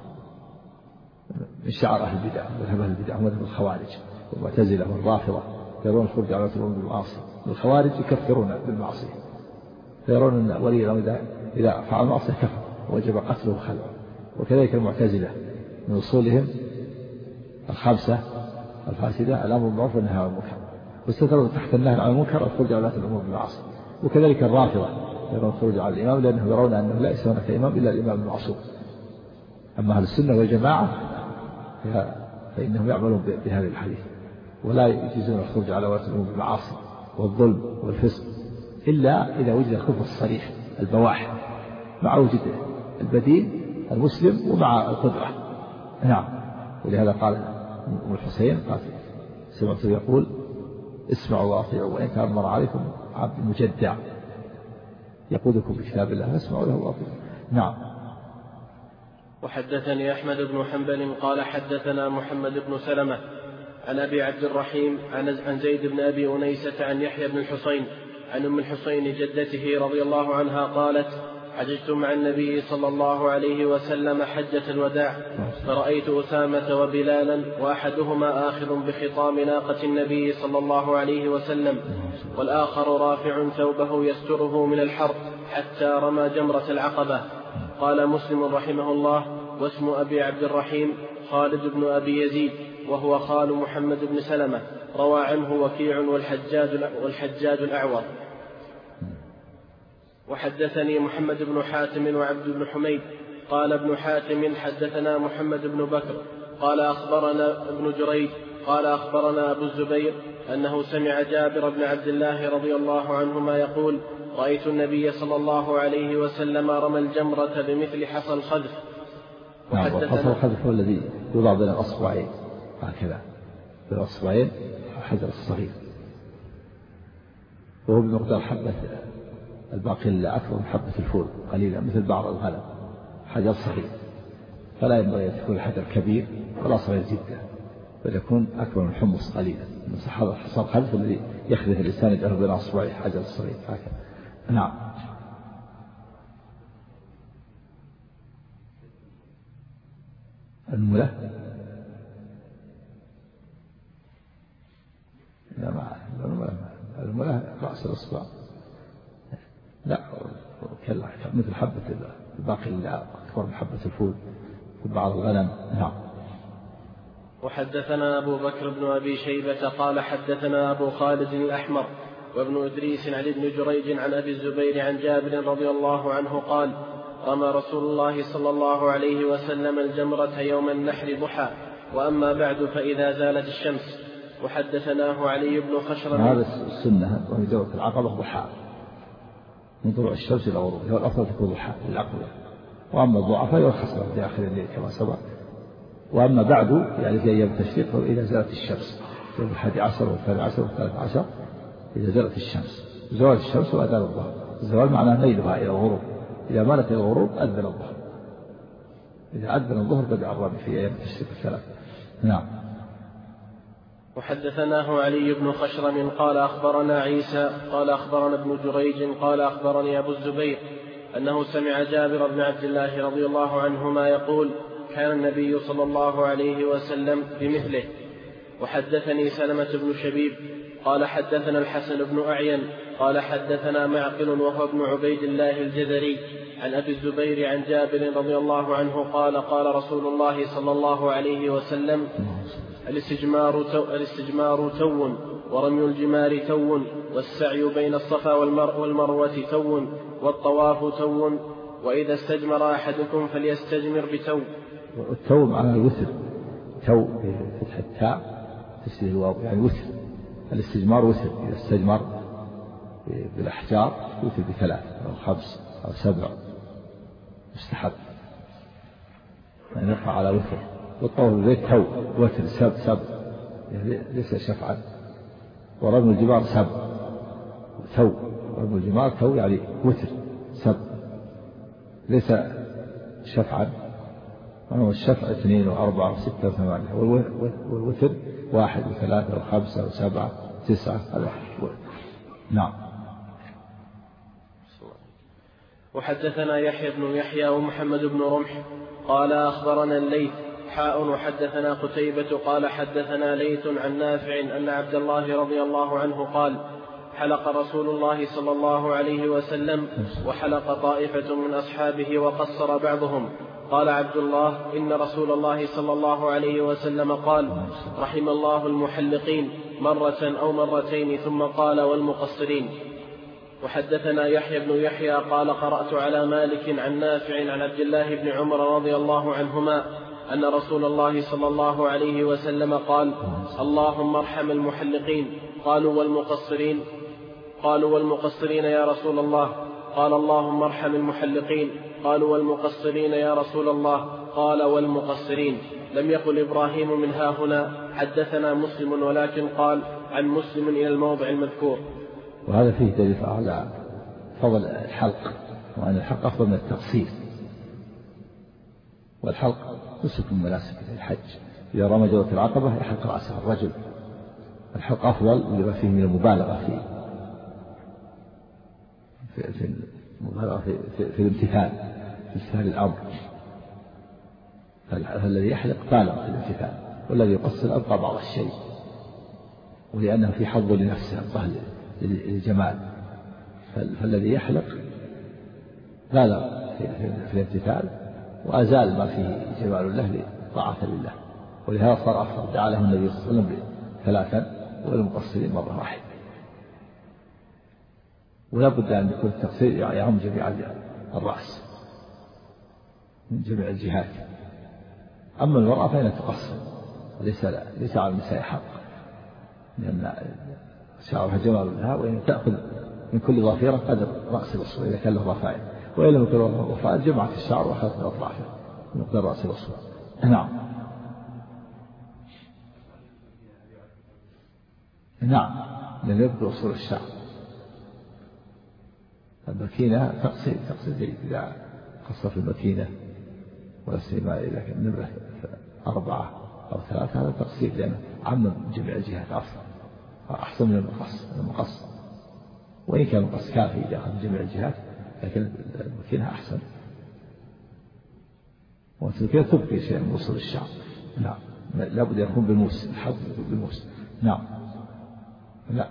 من شعار أهل البدع وذهب أهل البدع ومذهب الخوارج والمعتزلة والرافضة يرون الخروج على ولاة الأمور بالمعاصي. الخوارج يكفرون بالمعصية فيرون أن ولي الأمر إذا فعل معصية كفر وجب قتله وخلعه. وكذلك المعتزلة من أصولهم الخمسة الفاسدة الأمر بالمعروف والنهي عن المنكر واستتروا تحت النهي عن المنكر الخروج على ولاة الأمور بالمعاصي. وكذلك الرافضة يرون الخروج على الإمام لأنهم يرون أنه لا يسوون كإمام إلا الإمام المعصوم. أما أهل السنة والجماعة فإنهم يعملون بهذا الحديث ولا يجوزون الخروج على ولاة الأمور بالمعاصي والظلم والفسق إلا إذا وجد الكفر الصريح البواح مع وجود البديل المسلم ومع القدرة. نعم. ولهذا قال أم الحسين قال سمعته يقول اسمعوا وأطيعوا وإن تأمر عليكم عبد مجدع يقودكم بكتاب الله فاسمعوا له وأطيعوا. نعم. وحدثني أحمد بن حنبل قال حدثنا محمد بن سلمة عن أبي عبد الرحيم عن زيد بن أبي أنيسة عن يحيى بن الحصين عن أم الحصين جدته رضي الله عنها قالت حججت مع النبي صلى الله عليه وسلم حجة الوداع فرأيت أسامة وبلالا وأحدهما آخذ بخطام ناقة النبي صلى الله عليه وسلم والآخر رافع ثوبه يستره من الحر حتى رمى جمرة العقبة. قال مسلم رحمه الله واسم أبي عبد الرحيم خالد بن أبي يزيد وهو خال محمد بن سلمة روى عنه وكيع والحجاج, والحجاج الأعور. وحدثني محمد بن حاتم وعبد بن حميد قال ابن حاتم حدثنا محمد بن بكر قال أخبرنا ابن جريج قال أخبرنا أبو الزبير أنه سمع جابر بن عبد الله رضي الله عنهما يقول رأيت النبي صلى الله عليه وسلم رمى الجمرة بمثل حصى الخذف. حصى الخذف هو الذي يوضع بين الأصبعين هكذا بين الأصبعين الحجر الصغير وهو بمقدار حبة الباقي أكبر من حبة الفول قليلا مثل بعض الغنم حجر صغير فلا ينبغي أن يكون الحجر كبير ولا صغير جدا بل يكون أكبر من حمص قليلا من صحابة حصى الخذف الذي يخذف الإنسان يجعله بين أصبعيه حجر صغير هكذا. نعم. الملة لا ما الملة رأس الأصبع لا كلا مثل حبة الباقي اللي أكبر من حبة الفول في بعض الغنم. نعم. وحدثنا أبو بكر بن أبي شيبة قال حدثنا أبو خالد الأحمر وابن إدريس عن ابن جريج عن أبي الزبير عن جابر رضي الله عنه قال رمى رسول الله صلى الله عليه وسلم الجمرة يوم النحر ضحى وأما بعد فإذا زالت الشمس. وحدثناه علي بن خشرم هذا السنة وهي جمرة العقبة ضحى من طلوع الشمس إلى غروبها هو الأفضل تكون ضحى للعقبة. وأما الضعفاء يرخص لهم في آخر الليل كما سبق. وأما بعد يعني في أيام التشريق إذا زالت الشمس يوم الحادي عشر والثاني عشر والثالث عشر إذا زالت الشمس زوال الشمس وأذان الظهر. الزوال معناه نيلها إلى الغروب إذا مالت إلى الغروب أذن الظهر إذا أذن الظهر بدأ الرمي في أيام التشريق الثلاث. نعم. وحدثناه علي بن خشرم قال أخبرنا عيسى قال أخبرنا ابن جريج قال أخبرني أبو الزبير أنه سمع جابر بن عبد الله رضي الله عنهما يقول كان النبي صلى الله عليه وسلم بمثله. وحدثني سلمة بن شبيب قال حدثنا الحسن بن أعين قال حدثنا معقل وهو ابن عبيد الله الجذري عن أبي الزبير عن جابر رضي الله عنه قال قال رسول الله صلى الله عليه وسلم الاستجمار تو, الاستجمار تو ورمي الجمار تو والسعي بين الصفا والمر والمروة تو والطواف تو وإذا استجمر أحدكم فليستجمر بتو. التو معناه الوتر، تو بفتح التاء تسجيل الواو يعني وتر. الاستجمار وتر، إذا استجمر بالأحجار وتر بثلاث أو خمس أو سبع مستحب يعني يرفع على وتر. والطواف بالبيت تو وتر سب سب يعني ليس شفعا. ورمي الجمار سب تو، رمي الجمار تو يعني وتر سب ليس شفعا. والشفع اثنين وأربعة وستة وثمانية، والوتر واحد وثلاثة وخمسة وسبعة تسعة. هذا نعم. وحدثنا يحيى بن يحيى ومحمد بن رمح قال أخبرنا الليث حاء وحدثنا قتيبة قال حدثنا ليث عن نافع أن عبد الله رضي الله عنه قال حلق رسول الله صلى الله عليه وسلم وحلق طائفة من أصحابه وقصر بعضهم. قال عبد الله إن رسول الله صلى الله عليه وسلم قال رحم الله المحلقين مرة أو مرتين ثم قال والمقصرين. وحدثنا يحيى بن يحيى قال قرأت على مالك عن نافع عن عبد الله بن عمر رضي الله عنهما أن رسول الله صلى الله عليه وسلم قال اللهم ارحم المحلقين. قالوا والمقصرين قالوا والمقصرين يا رسول الله. قال اللهم ارحم المحلقين. قالوا والمقصرين يا رسول الله. قال والمقصرين. لم يقل إبراهيم من ها هنا حدثنا مسلم ولكن قال عن مسلم إلى الموضع المذكور. وهذا فيه دليل على فضل الحلق وأن الحلق أفضل من التقصير. والحلق نسك من مناسك الحج. إذا رمى جوة العقبة يحلق رأسه الرجل. الحلق أفضل لما فيه من المبالغة فيه في, في المبالغة في, في, في الامتثال في امتثال الأمر. فالذي يحلق بالغ في الامتثال، والذي يقصر أبقى بعض الشيء، ولأنه في حظ لنفسه أبقى للجمال. فالذي يحلق بالغ في, في, في الامتثال وأزال ما فيه جمال له لطاعة لله. ولهذا صار أفضل. دعا له النبي صلى الله عليه وسلم ثلاثا والمقصرين مرة واحدة. ولا بد أن يكون التقصير يعم جميع الرأس من جميع الجهات. أما المرأة فإنها تقصر، ليس ليس على النساء حق، لأن شعرها جمال لها، وإن تأخذ من كل ظافرة قدر رأس الأصفر إذا كان له ضفائر، وإن لم يكن له ضفائر جمعت الشعر وأخذت أطرافه من مقدار رأس الأصفر. نعم نعم لأن يبدو أصول الشعر. المكينة تقصير تقصير جيد إذا قصت المكينة، ولا سيما إذا كان نمرة أربعة أو ثلاثة هذا تقصير، لأنه عم جميع الجهات أفضل أحسن من المقص المقص وإن كان المقص كافي إذا أخذ جميع الجهات، لكن المكينة أحسن. والمكينة تبقي شيء من وصول الشعر. نعم لا بد يكون بالموس، الحظ بالموس. نعم لا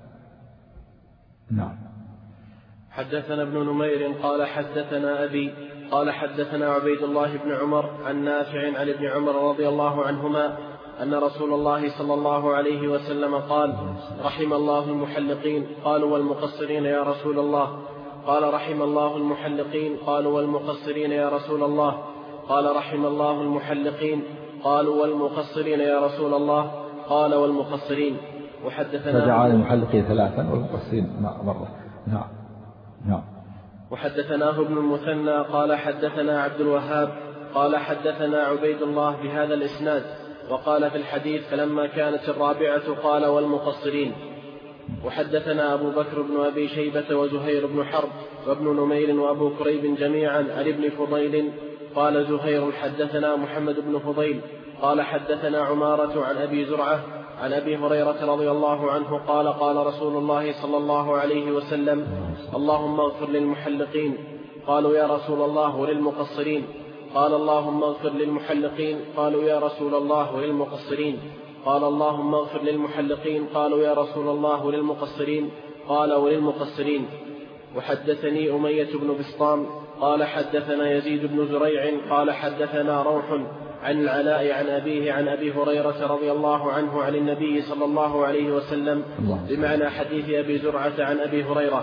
نعم. حدثنا ابن نمير قال حدثنا أبي قال حدثنا عبيد الله بن عمر عن نافع عن ابن عمر رضي الله عنهما أن رسول الله صلى الله عليه وسلم قال رحم الله المحلقين. قالوا والمقصرين يا رسول الله. قال رحم الله المحلقين. قالوا والمقصرين يا رسول الله. قال رحم الله المحلقين. قالوا والمقصرين يا رسول الله. قال والمقصرين. وحدثنا فدعا المحلقين ثلاثا والمقصرين مرة. نعم نعم. وحدثناه ابن المثنى قال حدثنا عبد الوهاب قال حدثنا عبيد الله بهذا الإسناد، وقال في الحديث فلما كانت الرابعة قال والمقصرين. وحدثنا أبو بكر بن أبي شيبة وزهير بن حرب وابن نمير وأبو كريب جميعا عن ابن فضيل قال زهير حدثنا محمد بن فضيل قال حدثنا عمارة عن أبي زرعة عن أبي هريرة رضي الله عنه قال قال رسول الله صلى الله عليه وسلم اللهم اغفر للمحلقين. قالوا يا رسول الله وللمقصرين؟ قال اللهم اغفر للمحلقين. قالوا يا رسول الله وللمقصرين؟ قال اللهم اغفر للمحلقين. قالوا يا رسول الله وللمقصرين؟ قال وللمقصرين. وحدثني أمية بن بسطام قال حدثنا يزيد بن زريع قال حدثنا روح عن العلاء عن أبيه عن أبي هريرة رضي الله عنه عن النبي صلى الله عليه وسلم بمعنى حديث أبي زرعة عن أبي هريرة.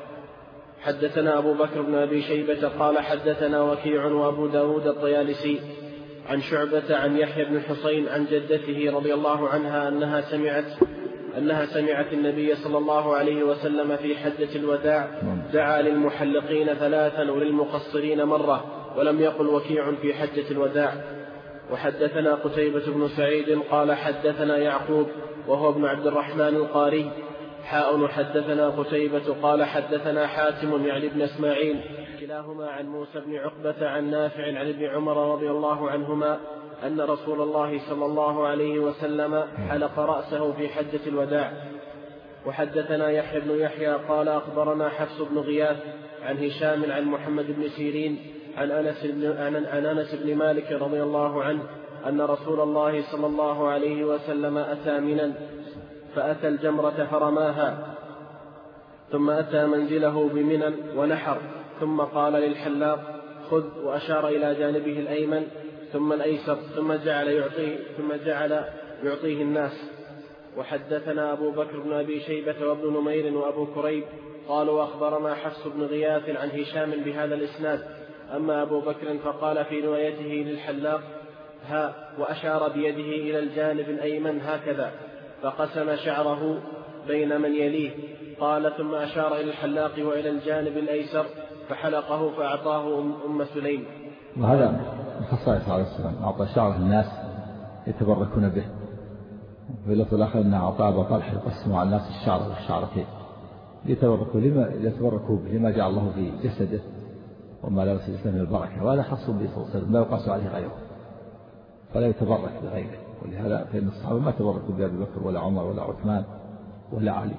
حدثنا أبو بكر بن أبي شيبة قال حدثنا وكيع وأبو داود الطيالسي عن شعبة عن يحيى بن حسين عن جدته رضي الله عنها أنها سمعت أنها سمعت النبي صلى الله عليه وسلم في حجة الوداع دعا للمحلقين ثلاثا وللمقصرين مرة، ولم يقل وكيع في حجة الوداع. وحدثنا قتيبة بن سعيد قال حدثنا يعقوب وهو ابن عبد الرحمن القاري حاء حدثنا قتيبة قال حدثنا حاتم يعني ابن اسماعيل كلاهما عن موسى بن عقبة عن نافع عن ابن عمر رضي الله عنهما أن رسول الله صلى الله عليه وسلم حلق رأسه في حجة الوداع. وحدثنا يحيى بن يحيى قال أخبرنا حفص بن غياث عن هشام عن محمد بن سيرين عن أنس بن, عن أنس بن مالك رضي الله عنه أن رسول الله صلى الله عليه وسلم أتى منا فأتى الجمرة فرماها، ثم أتى منزله بمنى ونحر، ثم قال للحلاق خذ، وأشار إلى جانبه الأيمن ثم الأيسر، ثم جعل يعطيه, ثم جعل يعطيه الناس. وحدثنا أبو بكر بن أبي شيبة وابن نمير وأبو كريب قالوا أخبرنا حفص بن غياث عن هشام بهذا الإسناد. أما أبو بكر فقال في روايته للحلاق ها، وأشار بيده إلى الجانب الأيمن هكذا، فقسم شعره بين من يليه. قال ثم أشار إلى الحلاق وإلى الجانب الأيسر فحلقه فأعطاه أم سليم. وهذا من خصائص عليه السلام، أعطى شعره الناس يتبركون به. في اللفظ الآخر أنه أعطى أبا طلحة يقسم على الناس الشعر والشعرتين يتبركوا لما يتبركوا به لما جعل الله في جسده وما لبس الإسلام من البركة، وهذا خاص به صلى الله عليه وسلم لا يقاس عليه غيره، فلا يتبرك بغيره. ولهذا فإن الصحابة ما تبركوا بأبي بكر ولا عمر ولا عثمان ولا علي،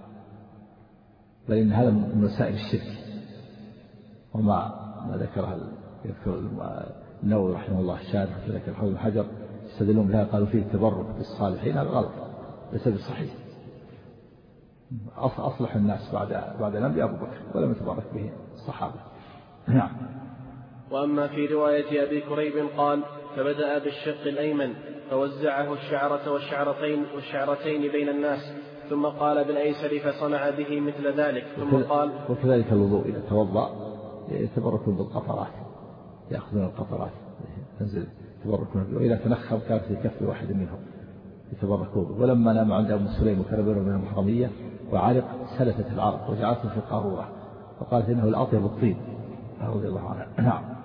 بل إن هذا من وسائل الشرك. وما ما ذكره يذكر النووي رحمه الله الشارح في ذكر حول الحجر يستدلون بها، قالوا فيه التبرك بالصالحين، هذا غلط ليس بصحيح. أصلح الناس بعد بعد الأنبياء أبو بكر ولم يتبرك به الصحابة. نعم. وأما في رواية أبي كريب قال فبدأ بالشق الأيمن فوزعه الشعرة والشعرتين والشعرتين بين الناس، ثم قال بالأيسر فصنع به مثل ذلك، ثم قال وكذلك الوضوء إذا توضأ يتبركون بالقطرات، يأخذون القطرات تنزل يتبركون، وإذا تنخم كانت في كف واحد منهم يتبركون. ولما نام عند أم سليم وكان بينهم من المحرمية وعرق سلتت العرق وجعلته في قارورة وقالت إنه الأطيب الطيب رضي الله عنها. نعم.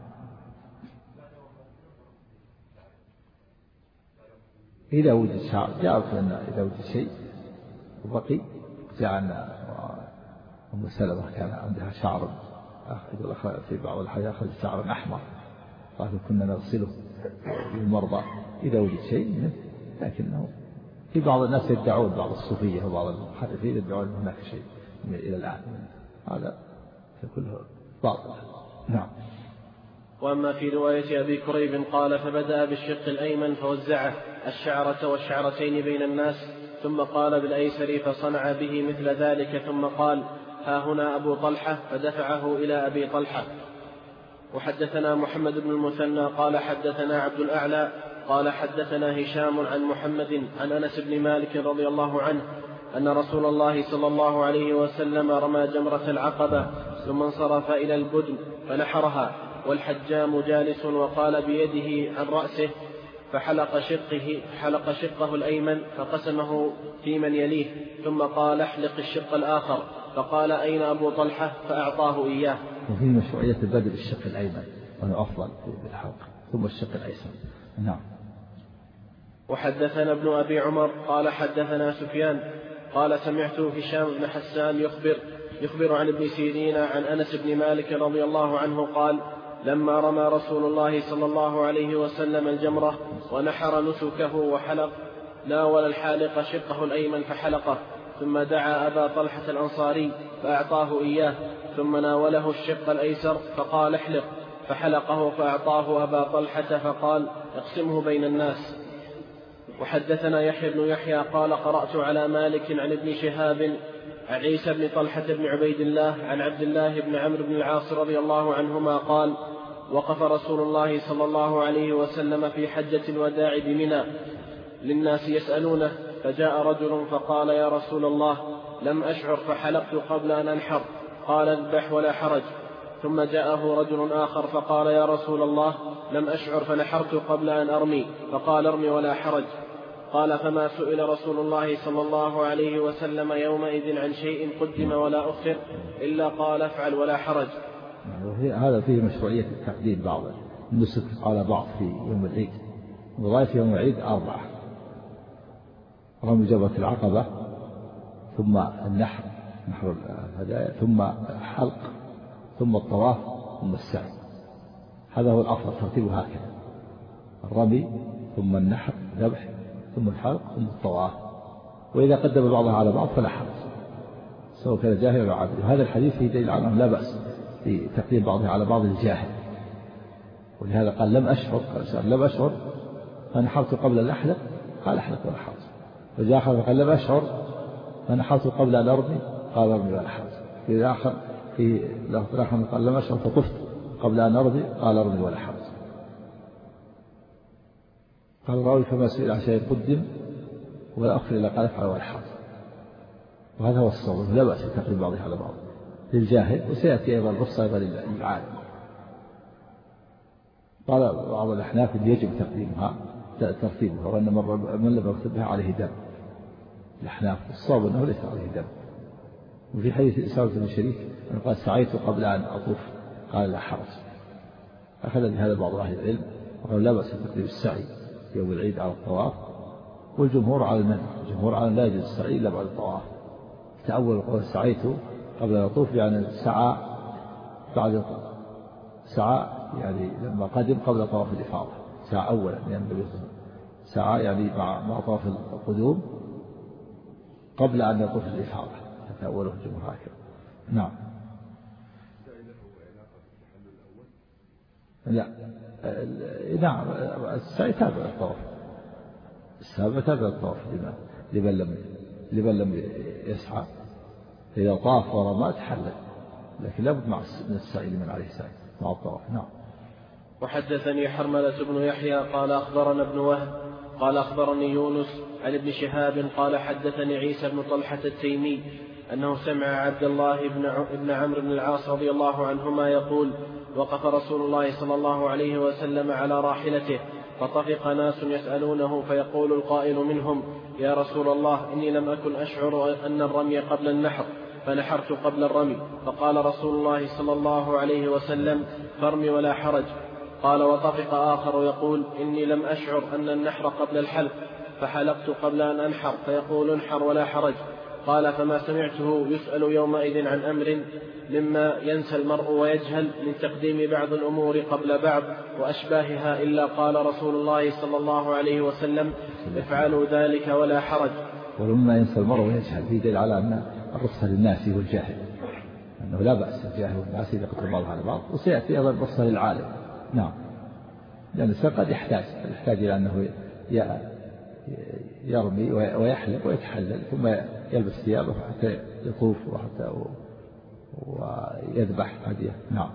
إذا وجد شعر جاء أن إذا وجد شيء وبقي جاء أن أم سلمة كان عندها شعر في بعض الحياة أخذ شعر أحمر، قالوا كنا نغسله للمرضى إذا وجد شيء منه. لكنه في بعض الناس يدعون، بعض الصوفية وبعض المحرفين يدعون أن هناك شيء إلى الآن، هذا كله باطل. نعم. وأما في رواية أبي كريب قال فبدأ بالشق الأيمن فوزعه الشعرة والشعرتين بين الناس، ثم قال بالأيسر فصنع به مثل ذلك، ثم قال ها هنا أبو طلحة فدفعه إلى أبي طلحة. وحدثنا محمد بن المثنى قال حدثنا عبد الأعلى قال حدثنا هشام عن محمد عن أنس بن مالك رضي الله عنه أن رسول الله صلى الله عليه وسلم رمى جمرة العقبة ثم انصرف إلى البدن فنحرها، والحجام جالس وقال بيده عن رأسه فحلق شقه حلق شقه الأيمن فقسمه في من يليه، ثم قال احلق الشق الآخر، فقال أين أبو طلحة فأعطاه إياه. وفي مشروعية البدء بالشق الأيمن وهو أفضل بالحلق ثم الشق الأيسر. نعم. وحدثنا ابن أبي عمر قال حدثنا سفيان قال سمعت هشام بن حسان يخبر يخبر عن ابن سيرين عن أنس بن مالك رضي الله عنه قال لما رمى رسول الله صلى الله عليه وسلم الجمرة ونحر نسكه وحلق ناول الحالق شقه الأيمن فحلقه، ثم دعا أبا طلحة الأنصاري فأعطاه إياه، ثم ناوله الشق الأيسر فقال احلق، فحلقه فأعطاه أبا طلحة فقال اقسمه بين الناس. وحدثنا يحيى بن يحيى قال قرأت على مالك عن ابن شهاب عن عيسى بن طلحة بن عبيد الله عن عبد الله بن عمرو بن العاص رضي الله عنهما قال وقف رسول الله صلى الله عليه وسلم في حجة الوداع بمنى للناس يسألونه، فجاء رجل فقال يا رسول الله لم أشعر فحلقت قبل أن أنحر، قال اذبح ولا حرج. ثم جاءه رجل آخر فقال يا رسول الله لم أشعر فنحرت قبل أن أرمي، فقال ارمي ولا حرج. قال فما سئل رسول الله صلى الله عليه وسلم يومئذ عن شيء قدم ولا أخر إلا قال افعل ولا حرج. هذا فيه مشروعية تقديم بعض النسك على بعض في يوم العيد. وظائف يوم العيد أربعة: رمي جمرة العقبة، ثم النحر نحر الهدايا، ثم حلق، ثم الطواف، ثم السعي. هذا هو الأفضل ترتيبه هكذا: الرمي ثم النحر ذبح ثم الحلق ثم الطواف. وإذا قدم بعضها على بعض فلا حرج سواء كان جاهل أو عابد. وهذا الحديث فيه دليل على أنه لا بأس في تقديم بعضها على بعض الجاهل، ولهذا قال لم أشعر قال لم أشعر فنحرت قبل أن أحلق، قال أحلق ولا حرج. وجاء آخر قال لم أشعر فنحرت قبل أن أرمي، قال أرمي ولا حرج. في آخر في لفظ آخر قال لم أشعر فطفت قبل أن أرمي، قال أرمي ولا حرج. قال الراوي فما سئل عن شيء قدم ولا أخر إلا قال افعل ولا حرج. وهذا هو الصواب، لا بأس بتقديم بعضها على بعض للجاهل، وسيأتي أيضا الرخصة أيضا للعالم. قال بعض الأحناف يجب تقديمها ترتيبها، وأن من لم يكتبها عليه دم. الأحناف الصواب أنه ليس عليه دم. وفي حديث أسامة بن شريك أنه قال سعيت قبل أن أطوف، قال لا حرج. أخذ بهذا بعض أهل العلم وقال لا بأس بتقديم السعي يوم العيد على الطواف، والجمهور على المنع، الجمهور على لا يجوز السعي إلا بعد الطواف. تأول قول سعيت قبل أن أطوف يعني سعى بعد سعى يعني لما قدم قبل طواف الإفاضة، سعى أولا يعني سعى يعني مع مع طواف القدوم قبل أن يطوف الإفاضة. تأوله الجمهور هكذا. نعم. لا نعم السعي تابع الطواف، السابع تابع الطواف لمن لمن لم لمن لم يسعى. إذا طاف ورمى تحلل، لكن لابد مع السعي لمن عليه سعي مع الطواف. نعم. وحدثني حرملة بن يحيى قال أخبرنا ابن وهب قال أخبرني يونس عن ابن شهاب قال حدثني عيسى بن طلحة التيمي أنه سمع عبد الله بن عمرو بن العاص رضي الله عنهما يقول وقف رسول الله صلى الله عليه وسلم على راحلته، فطفق ناس يسألونه، فيقول القائل منهم يا رسول الله إني لم أكن أشعر أن الرمي قبل النحر فنحرت قبل الرمي، فقال رسول الله صلى الله عليه وسلم فارمي ولا حرج. قال وطفق آخر يقول إني لم أشعر أن النحر قبل الحلق فحلقت قبل أن أنحر، فيقول انحر ولا حرج. قال فما سمعته يسأل يومئذ عن أمر مما ينسى المرء ويجهل من تقديم بعض الأمور قبل بعض وأشباهها إلا قال رسول الله صلى الله عليه وسلم افعلوا ذلك ولا حرج. ولما ينسى المرء ويجهل في دليل على أن الرخصة للناس والجاهل، أنه لا بأس الجاهل والناس إذا قدروا بعض على بعض. وسيأتي أيضا الرخصة للعالم. نعم، لأن الإنسان قد يحتاج يحتاج إلى أنه يرمي ويحلق ويتحلل ثم يلبس ثيابه حتى يطوف وحتى ويذبح هديه. نعم.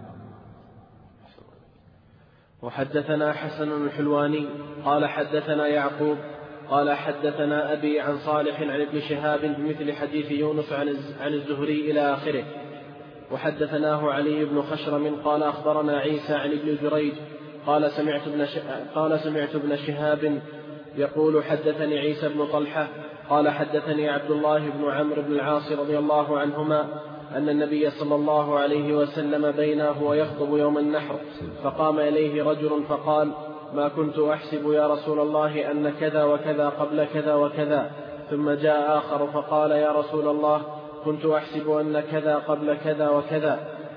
وحدثنا حسن الحلواني قال حدثنا يعقوب قال حدثنا أبي عن صالح عن ابن شهاب بمثل حديث يونس عن الزهري إلى آخره. وحدثناه علي بن خشرم قال أخبرنا عيسى عن ابن جريج قال سمعت ابن قال سمعت ابن شهاب يقول حدثني عيسى بن طلحة قال حدثني عبد الله بن عمرو بن العاص رضي الله عنهما أن النبي صلى الله عليه وسلم بينه ويخطب يوم النحر، فقام إليه رجل فقال ما كنت أحسب يا رسول الله أن كذا وكذا قبل كذا وكذا. ثم جاء آخر فقال يا رسول الله كنت أحسب أن كذا قبل كذا وكذا.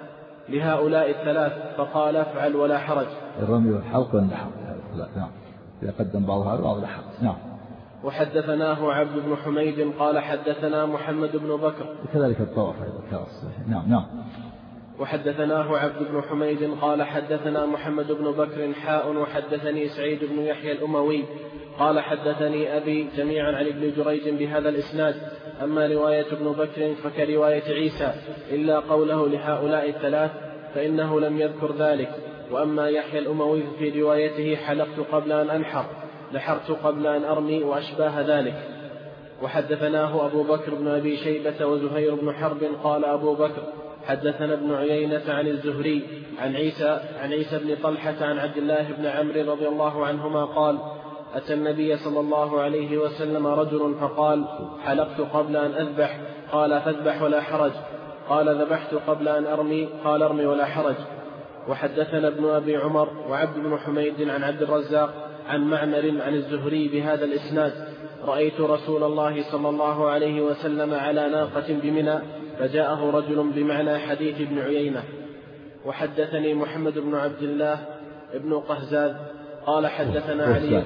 لهؤلاء الثلاث فقال افعل ولا حرج. الرمي والحلق والنحر. نعم. إذا قدم بعضها على بعض الحق. نعم. وحدثناه عبد بن حميد قال حدثنا محمد بن بكر. وكذلك الطواف أيضا كان الصحيح. نعم نعم. وحدثناه عبد بن حميد قال حدثنا محمد بن بكر حاء وحدثني سعيد بن يحيى الأموي قال حدثني أبي جميعا عن ابن جريج بهذا الإسناد. أما رواية ابن بكر فكرواية عيسى إلا قوله لهؤلاء الثلاث فإنه لم يذكر ذلك. وأما يحيى الأموي في روايته حلقت قبل أن أنحر، نحرت قبل أن أرمي وأشباه ذلك. وحدثناه أبو بكر بن أبي شيبة وزهير بن حرب قال أبو بكر حدثنا ابن عيينة عن الزهري عن عيسى عن عيسى بن طلحة عن عبد الله بن عمرو رضي الله عنهما قال أتى النبي صلى الله عليه وسلم رجل فقال حلقت قبل أن أذبح، قال فاذبح ولا حرج، قال ذبحت قبل أن أرمي، قال ارمي ولا حرج. وحدثنا ابن أبي عمر وعبد بن حميد عن عبد الرزاق عن معمر عن الزهري بهذا الإسناد رأيت رسول الله صلى الله عليه وسلم على ناقة بمنى فجاءه رجل بمعنى حديث ابن عيينة. وحدثني محمد بن عبد الله ابن قهزاد قال حدثنا علي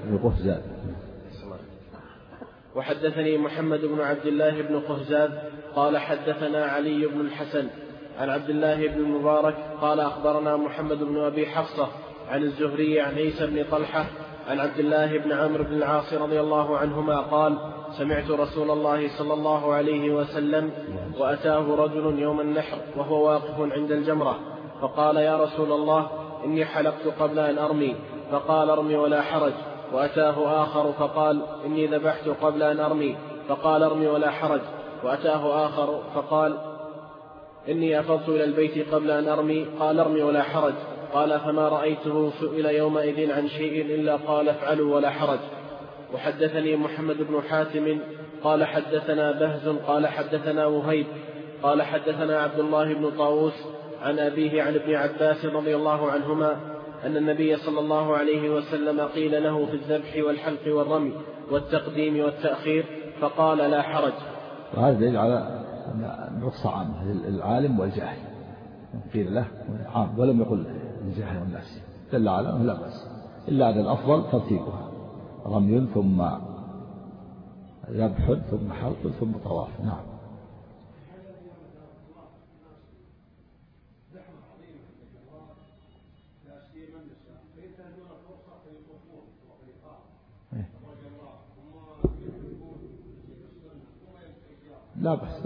وحدثني محمد بن عبد الله بن قهزاد قال حدثنا علي بن الحسن عن عبد الله بن المبارك قال أخبرنا محمد بن أبي حفصة عن الزهري عن عيسى بن طلحة عن عبد الله بن عمرو بن العاص رضي الله عنهما قال سمعت رسول الله صلى الله عليه وسلم وأتاه رجل يوم النحر وهو واقف عند الجمرة فقال يا رسول الله إني حلقت قبل أن أرمي، فقال ارمي ولا حرج. وأتاه آخر فقال إني ذبحت قبل أن أرمي، فقال ارمي ولا حرج. وأتاه آخر فقال إني أفضت إلى البيت قبل أن أرمي، قال ارمي ولا حرج. قال فما رأيته سئل يومئذ عن شيء إلا قال افعلوا ولا حرج. وحدثني محمد بن حاتم قال حدثنا بهز قال حدثنا وهيب قال حدثنا عبد الله بن طاووس عن أبيه عن ابن عباس رضي الله عنهما أن النبي صلى الله عليه وسلم قيل له في الذبح والحلق والرمي والتقديم والتأخير فقال لا حرج. وهذا دليل على الرخصة عامة للعالم والجاهل، قيل له عام ولم يقل للجاهل والناس، دل على أنه لا بأس، إلا أن الأفضل ترتيبها رمي ثم ذبح ثم حلق ثم طواف. نعم. لا بأس.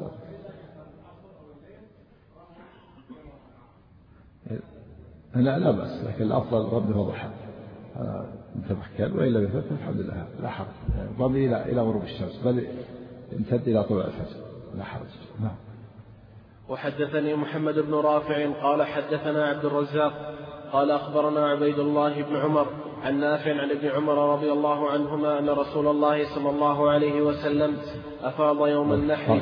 لا لا بأس، لكن الأفضل رمي وضحى مثل ما كان، وإلا بفتح الحمد لله لا حرج. رمي إلى إلى غروب الشمس بل امتد إلى طلوع الفجر لا حرج. نعم. وحدثني محمد بن رافع قال حدثنا عبد الرزاق قال أخبرنا عبيد الله بن عمر عن نافع عن ابن عمر رضي الله عنهما أن رسول الله صلى الله عليه وسلم أفاض يوم النحر.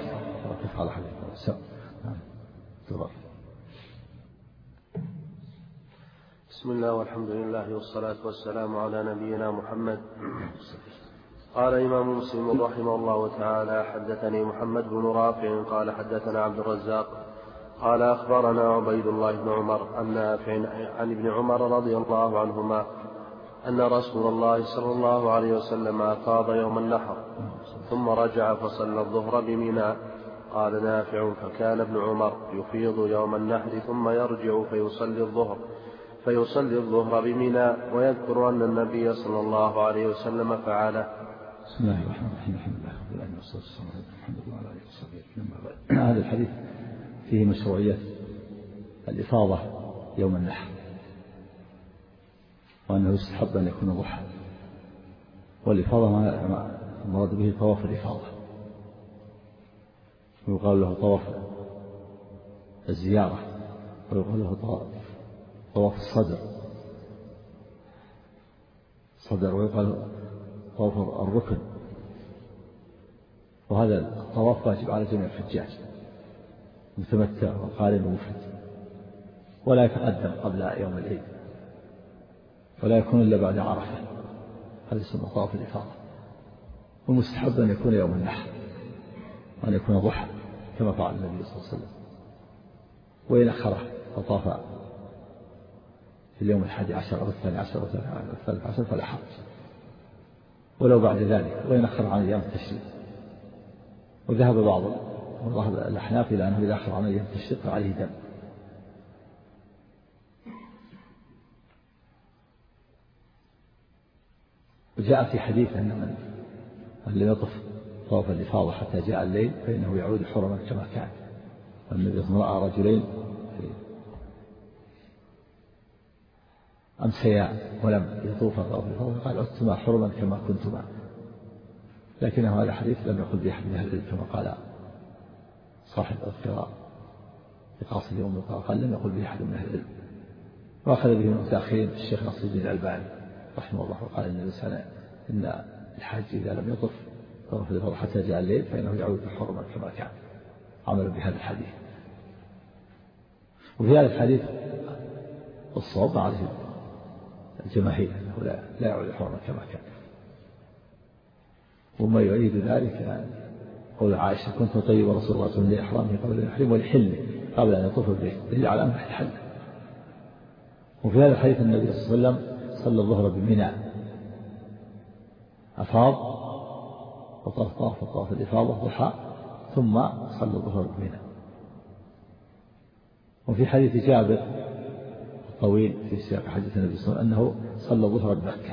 بسم الله والحمد لله والصلاة والسلام على نبينا محمد. قال إمام مسلم رحمه الله تعالى حدثني محمد بن رافع قال حدثنا عبد الرزاق قال أخبرنا عبيد الله بن عمر عن نافع عن ابن عمر رضي الله عنهما أن رسول الله صلى الله عليه وسلم أفاض يوم النحر ثم رجع فصلى الظهر بمنى. قال نافع فكان ابن عمر يفيض يوم النحر ثم يرجع فيصلي الظهر فيصلي الظهر بمنى ويذكر أن النبي صلى الله عليه وسلم فعله. بسم الله الرحمن الرحيم. الحمد لله رب العالمين والصلاة والسلام على محمد وعلى آله وصحبه. هذا الحديث فيه مشروعية الإفاضة يوم النحر، وأنه يستحب أن يكون ضحى، والإفاضة ما المراد به طواف الإفاضة، ويقال له طواف الزيارة، ويقال له طواف الصدر صدر ويقال طواف الركن. وهذا الطواف واجب على جميع الحجاج متمتع وقارن ومفرد، ولا يتقدم قبل يوم العيد، ولا يكون إلا بعد عرفة. هذا اسمه طواف الإفاضة. والمستحب أن يكون يوم النحر وأن يكون ضحى كما فعل النبي صلى الله عليه وسلم، وإن أخره فطاف في اليوم الحادي عشر أو الثاني عشر أو الثالث عشر فلا حرج، ولو بعد ذلك وإن أخر عن أيام التشريق. وذهب بعض الأحناف إلى أنه إذا أخر عن أيام التشريق فعليه دم. وجاء في حديث أن من لم يطف طواف الإفاضة حتى جاء الليل فإنه يعود حرما كما كان. والنبي صلى الله عليه وسلم رأى رجلين أمسيا ولم يطوفا طواف الإفاضة قال عدتما حرما كما كنتما، لكنه هذا الحديث لم يقل به أحد من أهل العلم كما قال صاحب القراء بقاصد يوم القراء، قال لم يقل به أحد من أهل العلم. وأخذ به من متأخرين الشيخ نصر الدين الألباني رحمه الله، وقال إن الإنسان إن الحاج إذا لم يطف طواف الإفاضة حتى جاء الليل فإنه يعود حرما كما كان، عملا بهذا الحديث. وفي هذا الحديث الصواب عليه الجماهير أنه لا, لا يعود حرما كما كان. وما يؤيد ذلك قول عائشة كنت طيب رسول الله صلى الله عليه وسلم لإحرامه قبل أن يحرم ولحله قبل أن يطوف به، دليل على أنه حل. وفي هذا الحديث النبي صلى الله عليه وسلم صلى الظهر بمنى، أفاض وطاف طاف طاف الإفاضة ضحى ثم صلى الظهر بمنى. وفي حديث جابر الطويل في سياق حديث النبي صلى الله عليه وسلم أنه صلى الظهر بمكة.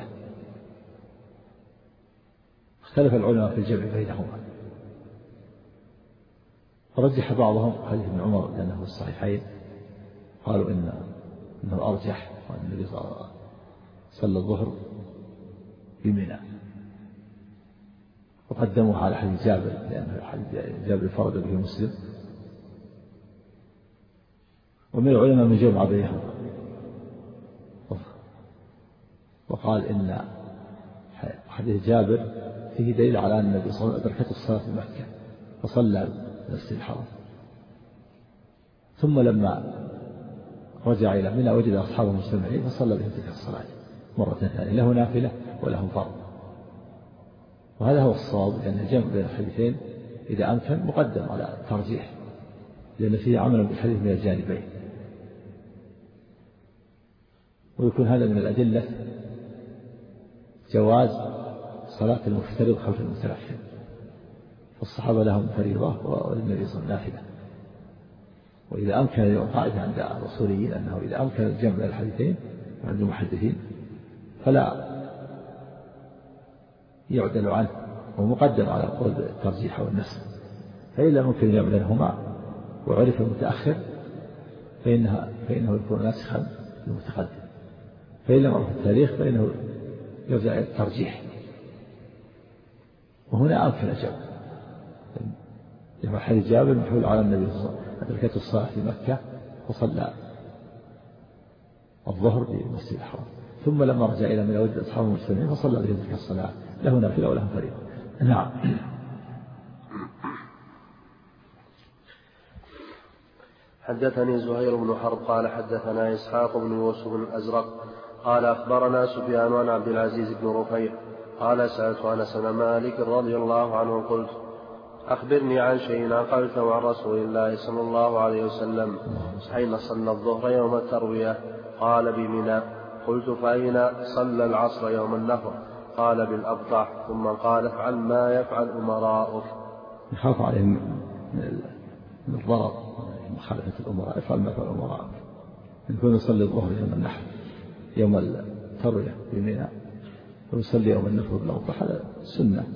اختلف العلماء في الجمع بينهما، ورجح بعضهم حديث ابن عمر لأنه في الصحيحين، قالوا إن إنه أرجح وأن النبي صلى الظهر بمنى، وقدموه على حديث جابر لأنه حديث جابر فرد به مسلم. ومن العلماء من جمع بينهما وقال إن حديث جابر فيه دليل على أن النبي صلى الله عليه وسلم أدركته الصلاة في مكة فصلى المسجد الحرام، ثم لما رجع إلى منى وجد أصحابه مجتمعين فصلى بهم تلك الصلاة مرة ثانية، له نافلة وله فرض. وهذا هو الصواب، لأن الجمع بين الحديثين إذا أمكن مقدم على الترجيح، لأن فيه عمل بالحديث من الجانبين. ويكون هذا من الأدلة جواز صلاة المفترض خلف المتنفل، فالصحابة لهم فريضة والنبي صلى الله عليه وسلم نافلة. وإذا أمكن القاعدة عند الأصوليين أنه إذا أمكن الجمع بين الحديثين عند المحدثين فلا يعدل عنه ومقدم على قول الترجيح والنسخ. فإن لم يمكن الجمع بينهما وعرف المتأخر فإنها فإنه يكون ناسخا للمتقدم، فإن لم يعرف التاريخ فإنه يرجع إلى الترجيح. وهنا أمكن الجمع، لما حديث جابر محمول على النبي صلى الله عليه وسلم أدركته الصلاة في مكة وصلى الظهر في المسجد الحرام، ثم لما رجع إلى منى وجد أصحابه مجتمعين فصلى بهم تلك الصلاة، له نافلة وله فريضة. نعم. حدثني زهير بن حرب قال حدثنا إسحاق بن يوسف الأزرق قال أخبرنا سفيان عن عبد العزيز بن رفيع قال سألت أنس بن مالك رضي الله عنه قلت أخبرني عن شيء عقلته عن رسول الله صلى الله عليه وسلم حين صلى الظهر يوم التروية قال بمنى. قلت فأين صلى العصر يوم النفر؟ قال بالأبطح. ثم قال افعل ما يفعل أمراؤك. يخاف عليهم من الضرر مخالفة الأمراء، افعل ما يفعل أمراؤك. يكون يصلي الظهر يوم النحر يوم التروية بمنى ويصلي يوم النفر بالأبطح، هذا سنة.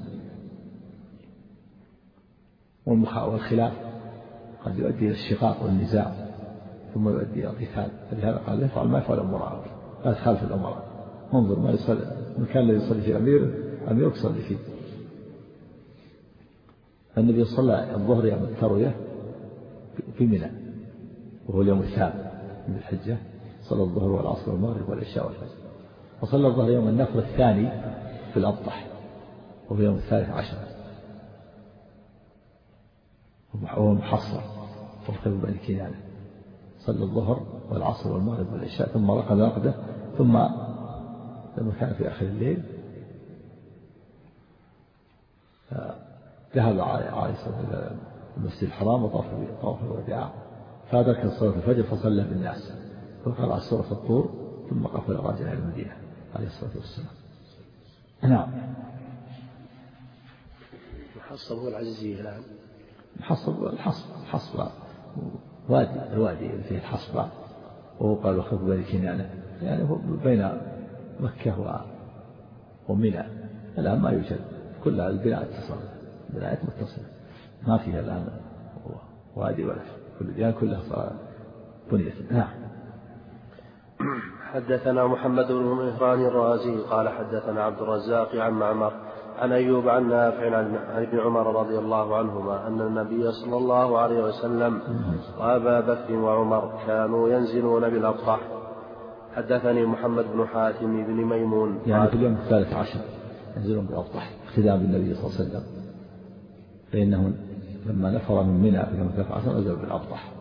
والخلاف قد يؤدي إلى الشقاق والنزاع ثم يؤدي إلى القتال، فلهذا قال يفعل ما يفعل أمراء لا تخالف الأمراء. انظر ما يصلي المكان الذي يصلي فيه أمير أمير يصلي فيه. النبي صلى الظهر يوم التروية في منى وهو اليوم الثامن من الحجة، صلى الظهر والعصر والمغرب والعشاء والفجر. وصلى الظهر يوم النفر الثاني في الأبطح وهو يوم الثالث عشر وهو محصر وارتبوا بين كنانه. صلى الظهر والعصر والمغرب والعشاء ثم رقد رقده، ثم لما كان في آخر الليل ذهب عائشة إلى المسجد الحرام وطاف طواف الوداع فأدرك صلاة الفجر فصلى بالناس فقرأ سورة الطور ثم قفل راجع إلى المدينة عليه الصلاة والسلام. نعم. محصب هو العزيزية الآن. محصب الحصب الحصب وادي الوادي اللي فيه الحصبة وهو قال وخف بني كنانة يعني هو بين مكة ومنى. الآن ما يوجد كل البناء اتصل بناءات متصلة ما فيها الآن وادي ولا كل ديان كلها بنيت. نعم. حدثنا محمد بن مهران الرازي قال حدثنا عبد الرزاق عن معمر عن أيوب عن نافع عن ابن عمر رضي الله عنهما أن النبي صلى الله عليه وسلم وأبا بكر وعمر كانوا ينزلون بالأبطح. حدثني محمد بن حاتم بن ميمون يعني في اليوم الثالث عشر ينزلون بالأبطح اقتداء بالنبي صلى الله عليه وسلم فإنه لما نفر من منى في اليوم الثالث عشر نزلوا بالأبطح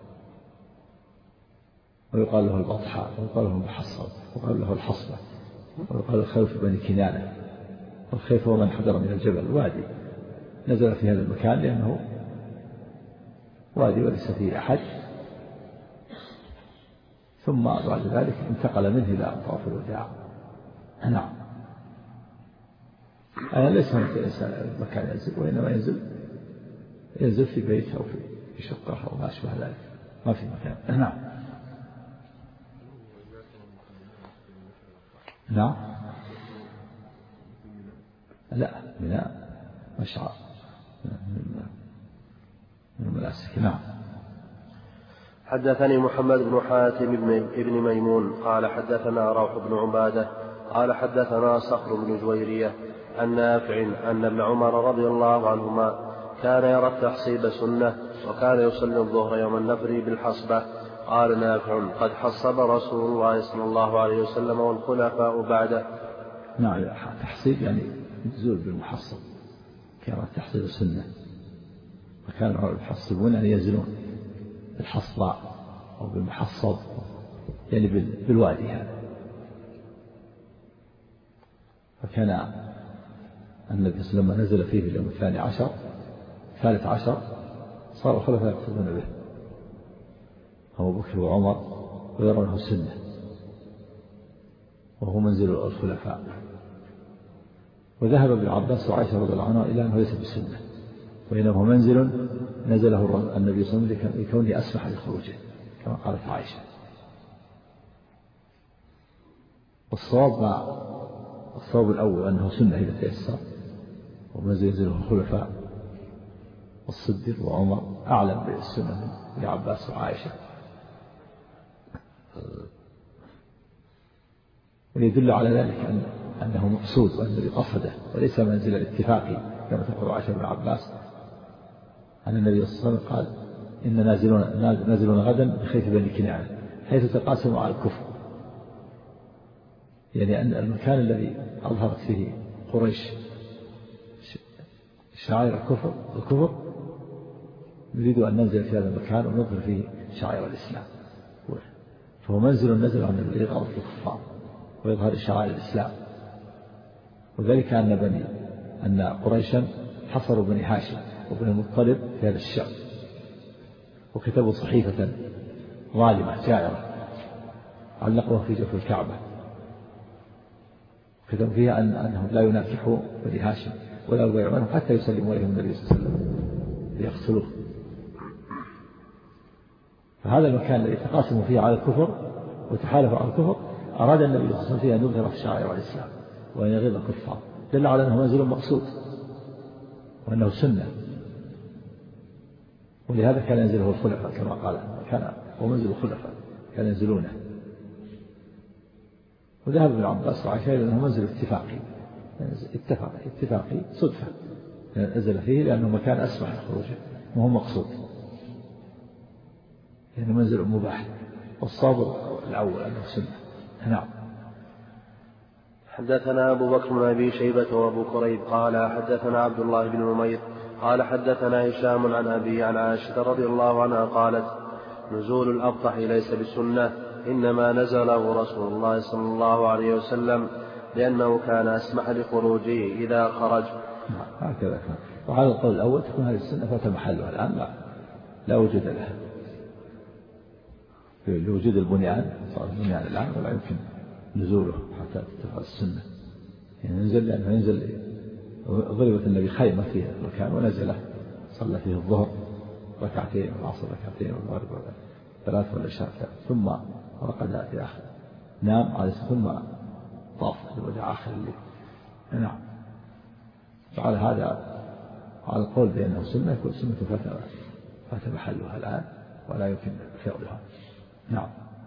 ويقال له البطحاء ويقال له المحصب ويقال له الحصبة ويقال الخوف بني كنانة. والخيف هو من حضر من الجبل وادي نزل في هذا المكان لأنه وادي وليس فيه أحد ثم بعد ذلك انتقل منه إلى طواف الوداع. نعم. أنا ليس مكان ينزل وإنما ينزل ينزل في بيت أو في شقة أو ما أشبه ذلك ما في مكان. نعم. نعم. لا من مشعر من المناسك. نعم. حدثني محمد بن حاتم بن ميمون قال حدثنا روح بن عبادة قال حدثنا صخر بن جويرية عن نافع أن ابن عمر رضي الله عنهما كان يرى التحصيب سنة وكان يصلي الظهر يوم النفر بالحصبة. قال نافع قد حصب رسول الله صلى الله عليه وسلم والخلفاء بعده. نعم. تحصيب يعني نزول بالمحصب كان التحصيب سنة وكانوا يحصبون يعني ينزلون بالحصباء أو بالمحصب يعني بالوادي هذا. فكان النبي صلى الله عليه وسلم نزل فيه في اليوم الثاني عشر الثالث عشر صار الخلفاء يقصدون به أبو بكر وعمر ويرونه سنة وهو منزل الخلفاء. وذهب ابن عباس وعائشة رضي الله عنها إلى أنه ليس بالسنة وإنه منزل نزله النبي صلى الله عليه وسلم لكونه أسمح لخروجه كما قالت عائشة. والصواب مع الصواب الأول أنه سنة إذا تيسر ومنزل ينزله الخلفاء والصديق وعمر أعلم بالسنة من ابن عباس وعائشة. ويدل على ذلك أن أنه مقصود وأن الذي قصده وليس منزل الاتفاقي كما تقول عائشة بن عباس أن النبي صلى الله عليه وسلم قال إن نازلون, نازلون غدا بخيف بني كنانة حيث تقاسموا على الكفر يعني أن المكان الذي أظهرت فيه قريش شعائر الكفر الكفر نريد أن ننزل في هذا المكان ونظهر فيه شعائر الإسلام. فهو منزل نزل عن النبي لإغاظة الكفار ويظهر شعائر الإسلام. وذلك أن بني أن قريشا حصروا بني هاشم وبني المطلب في هذا الشعب وكتبوا صحيفة ظالمة جائرة علقوها في جوف الكعبة وكتبوا فيها أن أنهم لا يناكحوا بني هاشم ولا يبايعونهم حتى يسلموا إليهم النبي صلى الله عليه وسلم ليقتلوه. فهذا المكان الذي تقاسموا فيه على الكفر وتحالفوا على الكفر أراد النبي صلى الله عليه وسلم فيه أن يظهر في شعائر الإسلام وأن يغيظ الكفار دل على أنه منزل مقصود وأنه سنة. ولهذا كان ينزله الخلفاء كما قال كان ومنزل الخلفاء كان ينزلونه. وذهب ابن عباس وعائشة إلى أنه منزل اتفاقي اتفاقي اتفاقي صدفة نزل فيه لأنه مكان أسمح لخروجه وهو مقصود لأنه منزل مباح. والصواب الأول أنه سنة. نعم. حدثنا أبو بكر بن أبي شيبة وأبو كريب قال حدثنا عبد الله بن نمير قال حدثنا هشام عن أبي عن عائشة رضي الله عنها قالت نزول الأبطح ليس بسنة إنما نزله رسول الله صلى الله عليه وسلم لأنه كان أسمح لخروجه إذا خرج. هكذا كان. وعلى القول الأول تكون هذه السنة فات محلها الآن لا, لا وجود لها لوجود البنيان، صار البنيان الآن ولا يمكن نزوله حتى تتفق السنة. يعني ينزل لأنه ينزل ضربت النبي خيمة في المكان ونزله صلى فيه الظهر ركعتين والعصر ركعتين والمغرب ثلاث والعشاء، ثم رقد في آخر نام على ثم طاف لوداع آخر الليل. نعم. فعلى هذا على القول بأنه سنة يكون سنة فتى فات محلها الآن ولا يمكن فعلها. نعم.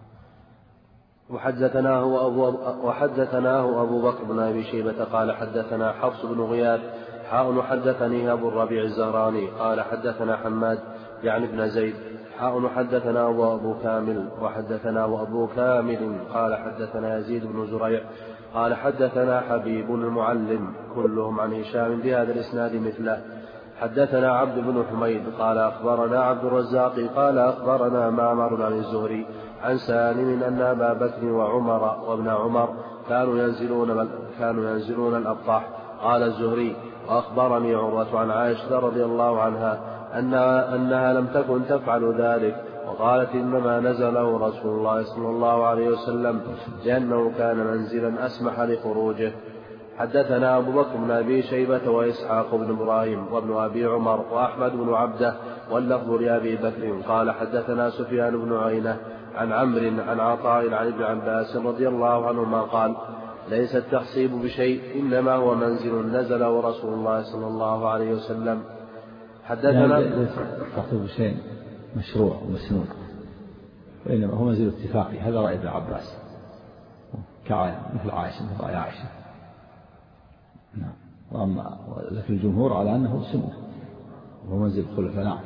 وحدثناه أبو, وحدثناه أبو بكر بن أبي شيبة قال حدثنا حفص بن غياث حاء حدثني أبو الربيع الزهراني قال حدثنا حماد يعني ابن زيد حاء حدثنا أبو كامل وحدثنا أبو كامل قال حدثنا يزيد بن زريع قال حدثنا حبيب المعلم كلهم عن هشام بهذا الإسناد مثله. حدثنا عبد بن حميد قال أخبرنا عبد الرزاق قال أخبرنا معمر عن الزهري عن سالم أن أبا بكر وعمر وابن عمر كانوا ينزلون كانوا ينزلون الأبطح. قال الزهري وأخبرني عروة عن عائشة رضي الله عنها أنها, أنها لم تكن تفعل ذلك وقالت إنما نزله رسول الله صلى الله عليه وسلم لأنه كان منزلا أسمح لخروجه. حدثنا أبو بكر بن أبي شيبة وإسحاق بن إبراهيم وابن أبي عمر وأحمد بن عبده واللفظ لأبي بكر قال حدثنا سفيان بن عيينة عن عمرو عن عطاء عن ابن عباس رضي الله عنهما قال ليس التحصيب بشيء إنما هو منزل نزله رسول الله صلى الله عليه وسلم. حدثنا ليس التحصيب بشيء مشروع ومسنون وإنما هو منزل اتفاقي. هذا رأي ابن عباس مثل عائشة مثل رأي عائشة. نعم. وأما لكن الجمهور على أنه سنة وهو منزل الخلفاء. نعم.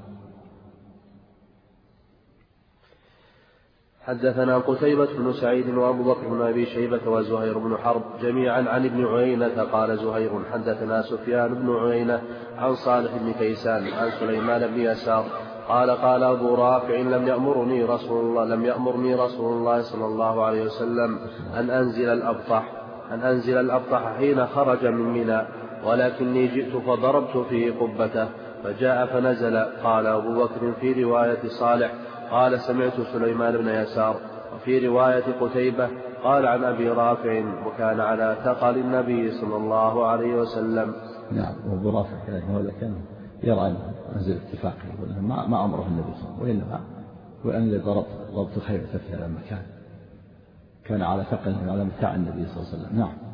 حدثنا قتيبة بن سعيد وأبو بكر بن أبي شيبة وزهير بن حرب جميعا عن ابن عيينة قال زهير حدثنا سفيان بن عيينة عن صالح بن كيسان عن سليمان بن يسار قال قال أبو رافع لم يأمرني رسول الله لم يأمرني رسول الله صلى الله عليه وسلم أن أنزل الأبطح أن أنزل الأبطح حين خرج من منى ولكني جئت فضربت فيه قبته فجاء فنزل. قال أبو بكر في رواية صالح قال سمعت سليمان بن يسار. وفي رواية قتيبة قال عن أبي رافع وكان على ثقل النبي صلى الله عليه وسلم. نعم. وأبو رافع هذا كان يرى أن منزل اتفاقي ما ما أمره النبي صلى الله عليه وسلم وإنما وأن ضرب ضربت خيمة في هذا المكان كان على ثقل على متاع النبي صلى الله عليه وسلم. نعم.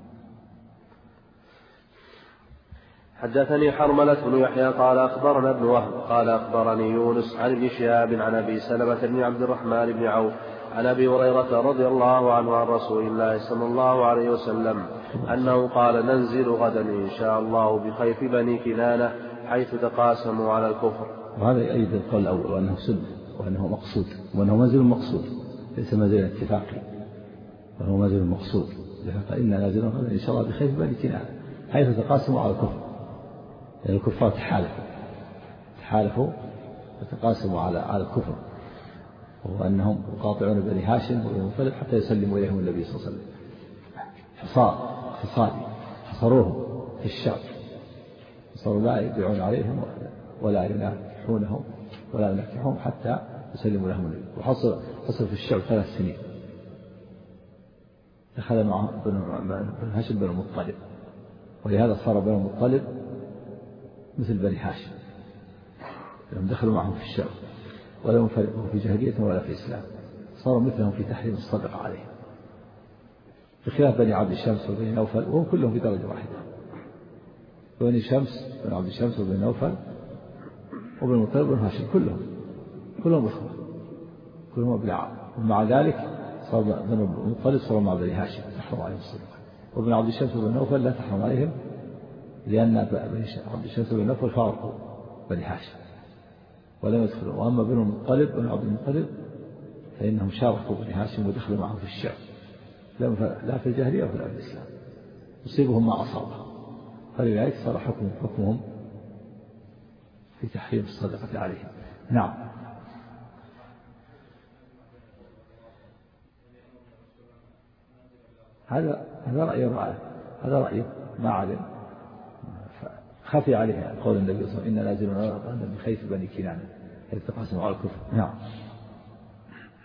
حدثني حرملة بن يحيى قال أخبرنا ابن وهب قال أخبرني يونس عن ابن شهاب عن أبي سلمة بن عبد الرحمن بن عوف عن أبي هريرة رضي الله عنه عن رسول الله صلى الله عليه وسلم أنه قال ننزل غدا إن شاء الله بخيف بني كنانة حيث تقاسموا على الكفر. وهذا يؤيد القول الأول وأنه سنة وأنه مقصود وأنه منزل مقصود ليس منزل اتفاقي وهو منزل مقصود. فإن نازل غدا إن شاء الله بخيف بني كنانة حيث تقاسموا على الكفر. يعني الكفار تحالفوا تحالفوا وتقاسموا على على الكفر وهو أنهم يقاطعون بني هاشم وبني المطلب حتى يسلموا إليهم النبي صلى الله عليه وسلم. حصار اقتصادي حصروهم في الشعب صاروا لا يبيعون عليهم ولا يناكحونهم ولا يناكحهم حتى يسلموا لهم النبي. وحصل حصل في الشعب ثلاث سنين دخل معهم بن هاشم بن المطلب ولهذا صار بن المطلب مثل بني هاشم لهم دخلوا معهم في الشعب ولم يفرقوا في جاهلية ولا في إسلام صاروا مثلهم في تحريم الصدقة عليهم بخلاف بني عبد الشمس وبني نوفل وهم كلهم في درجة واحدة. بني شمس بن عبد الشمس وبني نوفل وبن المطلب وبن هاشم كلهم كلهم إخوة كلهم أبناء ومع ذلك صار بن المطلب صاروا مع بني هاشم تحرم عليهم الصدقة وبن عبد الشمس وبن نوفل لا تحرم عليهم لأن عبد الشمس بن نوفل فارقوا بني هاشم ولم يدخلوا. وأما بن المطلب بن عبد المطلب فإنهم شاركوا بني هاشم ودخلوا معهم في الشعب لا في الجاهلية ولا في الإسلام يصيبهم ما أصابه فلذلك صار حكم حكمهم في تحريم الصدقة عليهم. نعم. هذا هذا رأي رأي هذا رأيه ما علم خفي عليها قول النبي صلى الله عليه وسلم إن نازلون غدا بخيف بني كنانة حيث تقاسموا على الكفر. نعم.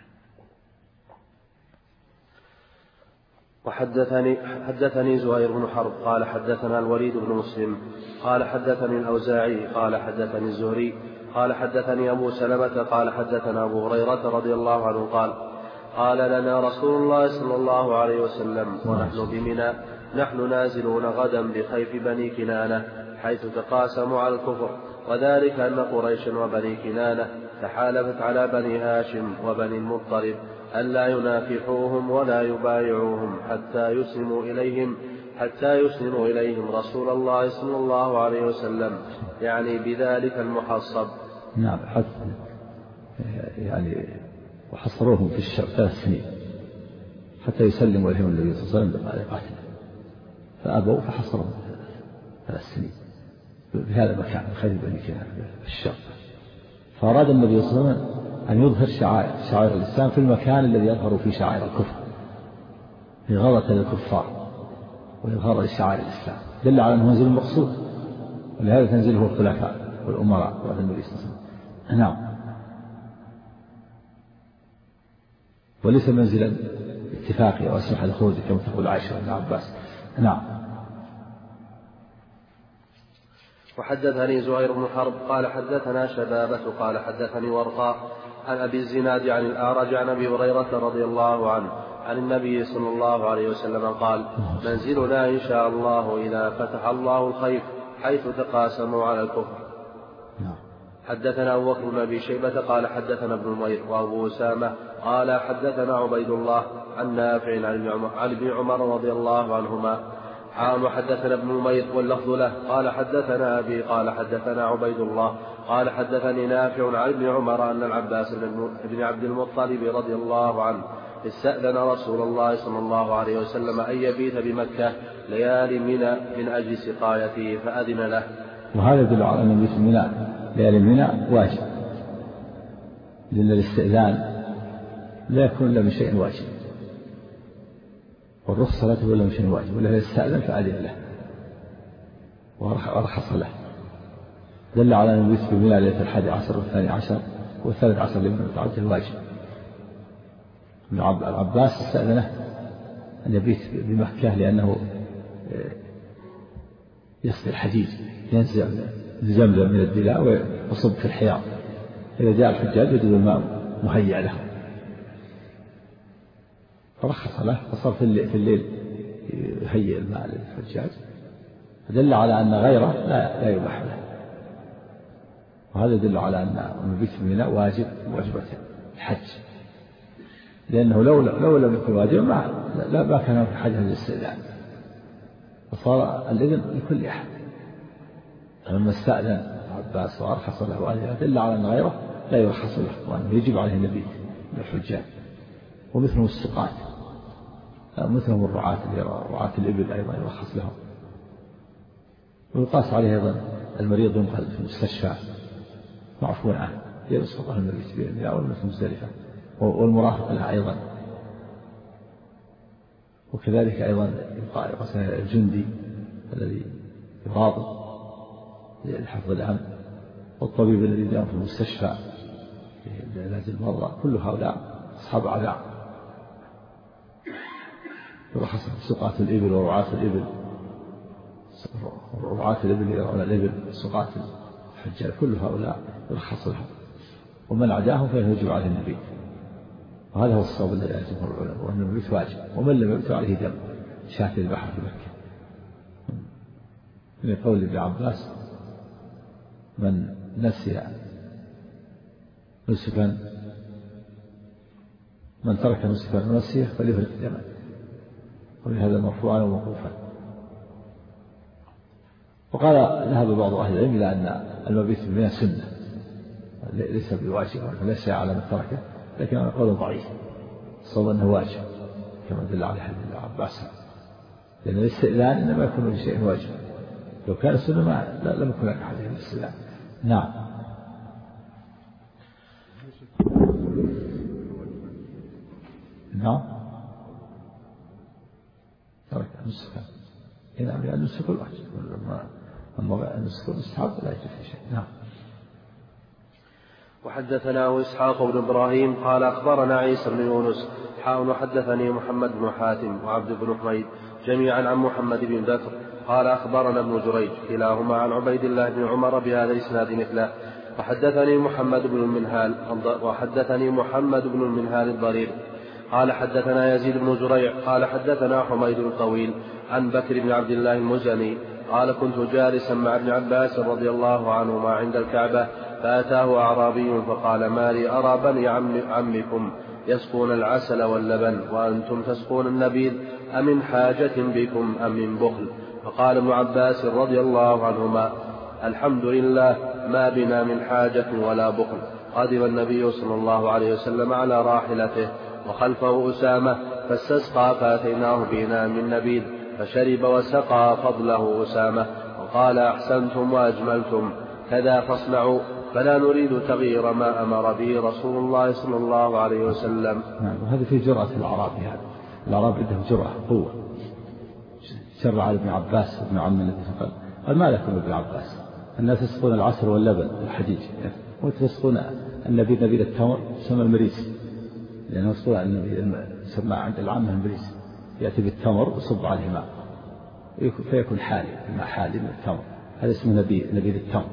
وحدثني حدثني زهير بن حرب قال حدثنا الوليد بن مسلم قال حدثني الأوزاعي قال حدثني الزهري قال حدثني أبو سلمة قال حدثنا أبو هريرة رضي الله عنه قال قال لنا رسول الله صلى الله عليه وسلم ونحن بمنى نحن نازلون غدا بخيف بني كنانة حيث تقاسموا على الكفر، وذلك أن قريشا وبني كنانة تحالفت على بني هاشم وبني المطلب ألا ينافحوهم ولا يبايعوهم حتى يسلموا إليهم حتى يسلموا إليهم رسول الله صلى الله عليه وسلم، يعني بذلك المحصب. نعم، حتى يعني وحصروهم في الشام ثلاث سنين حتى يسلموا إليهم النبي صلى الله عليه وسلم بعد قاتله، فأبوا فحصرهم ثلاث سنين في هذا المكان خير بني كنانة في الشام. فأراد النبي صلى الله عليه وسلم أن يظهر شعائر شعائر الإسلام في المكان الذي يظهر فيه شعائر الكفر لغضة للكفار وإظهار لشعائر الإسلام، دل على أنه منزل مقصود، ولهذا تنزله الخلفاء والأمراء بعد النبي صلى الله عليه وسلم. نعم، وليس منزلا اتفاقي أو أسمح لخروج كما تقول عائشة بن عباس. نعم. وحدثني زهير بن حرب قال حدثنا شبابة قال حدثني ورقاء عن أبي الزناد عن الأعرج عن أبي هريرة رضي الله عنه عن النبي صلى الله عليه وسلم قال منزلنا إن شاء الله إذا فتح الله الخيف حيث تقاسموا على الكفر. حدثنا أبو بكر بن أبي شيبة قال حدثنا ابن نمير وأبو أسامة قال حدثنا عبيد الله عن نافع عن ابن عمر رضي الله عنهما حام وحدثنا ابن نمير واللفظ له قال حدثنا أبي قال حدثنا عبيد الله قال حدثني نافع عن ابن عمر أن العباس بن عبد المطلب رضي الله عنه استأذن رسول الله صلى الله عليه وسلم أن يبيت بمكة ليالي منى من أجل سقايته فأذن له. وهذا يدل على أن يبيت منى ليالي منى واجب، لأن الاستئذان لا يكون إلا من شيء واجب، والرخصة لا تكون إلا من شيء واجب، ولا يستأذن فأذن له ورخص له. دل على أن يبيت بمنى ليلة الحادي عشر والثاني عشر والثالث عشر لمن يتعدى الواجب. العباس استأذنه أن يبيت بمكة لأنه يسقي الحديد، ينزع الجمل من الدلاء ويصب في الحياض، إذا جاء الحجاج يجد الماء مهيأ له، فرخص له فصار في الليل, في الليل يهيئ الماء للحجاج، فدل على أن غيره لا, لا يباح له. وهذا يدل على أن المبيت في الميناء واجب واجبة الحج، لأنه لو لو لم يكن واجبا ما لا ما كان في حاجة للاستئذان، فصار الإذن لكل أحد. لما استأذن عباس وأرخص له وأذن دل على أن غيره لا يرخص له، وأنه يجب عليه المبيت للحجاج. ومثلهم السقاة، مثلهم الرعاة رعاة الإبل أيضا يرخص لهم. ويقاس عليه أيضا المريض ينقل في المستشفى معفو عنه يسقط له المبيت بها أو المثل مزدلفة، والمرافق لها أيضا. وكذلك أيضا يقاس الجندي الذي يرابط لحفظ الأمن، والطبيب الذي يداوم في المستشفى لعلاج المرضى، كل هؤلاء أصحاب أعذار. يرخص سقاة الإبل ورعاة الإبل، رعاة الإبل يرعون الإبل، سقاة الحجاج، كل هؤلاء يرخص لهم، ومن عداهم فإنه يجب عليه المبيت. وهذا هو الصواب الذي عليه جمهور العلماء، وأن المبيت واجب، ومن لم يبت عليه دم شاة البحر في مكة. من قول ابن عباس من نسي نسكا من ترك نسكا ونسيه فليهرق دما، ولهذا مرفوعا وموقوفا. وقال ذهب بعض أهل العلم إلى أن المبيت بمنى سنة ليس بواجب، فليس على من تركه، لكن هذا قول ضعيف، الصواب أنه واجب كما دل عليه حديث ابن عباس، لأن الاستئذان إنما يكون بشيء واجب، لو كان السنة ما لم يكن لك حديث الاستئذان. نعم. نعم ترك النسك، نعم، لأن النسك الواجب، أما النسك المستحب لا يجب في شيء. نعم. وحدثنا إسحاق بن إبراهيم قال أخبرنا عيسى بن يونس حاء وحدثني محمد بن حاتم وعبد بن حميد جميعا عن محمد بن بكر قال أخبرنا ابن جريج كلاهما عن عبيد الله بن عمر بهذا الإسناد مثله. وحدثني محمد بن المنهال وحدثني محمد بن المنهال الضرير قال حدثنا يزيد بن زريع قال حدثنا حميد الطويل عن بكر بن عبد الله المزني قال كنت جالسا مع ابن عباس رضي الله عنهما عند الكعبة فأتاه أعرابي فقال ما لي أرى بني عم عمكم يسقون العسل واللبن وأنتم تسقون النبيذ أمن حاجة بكم أم من بخل؟ فقال ابن عباس رضي الله عنهما الحمد لله ما بنا من حاجة ولا بخل. قدم النبي صلى الله عليه وسلم على راحلته وخلفه أسامة فاستسقى فأتيناه بإناء من نبيذ فشرب وسقى فضله أسامة وقال أحسنتم وأجملتم كذا فاصنعوا فلا نريد تغيير ما أمر به رسول الله صلى الله عليه وسلم. نعم. وهذا في جرأة الأعراب هذا الأعراب عندهم جرأة قوة. شرع على ابن عباس ابن عم النبي صلى الله عليه وسلم قال ما لكم ابن عباس الناس يسقون العسل واللبن والحجيج وتسقون النبيذ نبيذ التمر يسمى المريس لأنه يسقون النبيذ يسمى عند العامة المريس يأتي بالتمر ويصب عليه ماء فيكون حالي الماء حالي من التمر هذا اسمه نبيذ نبيذ التمر.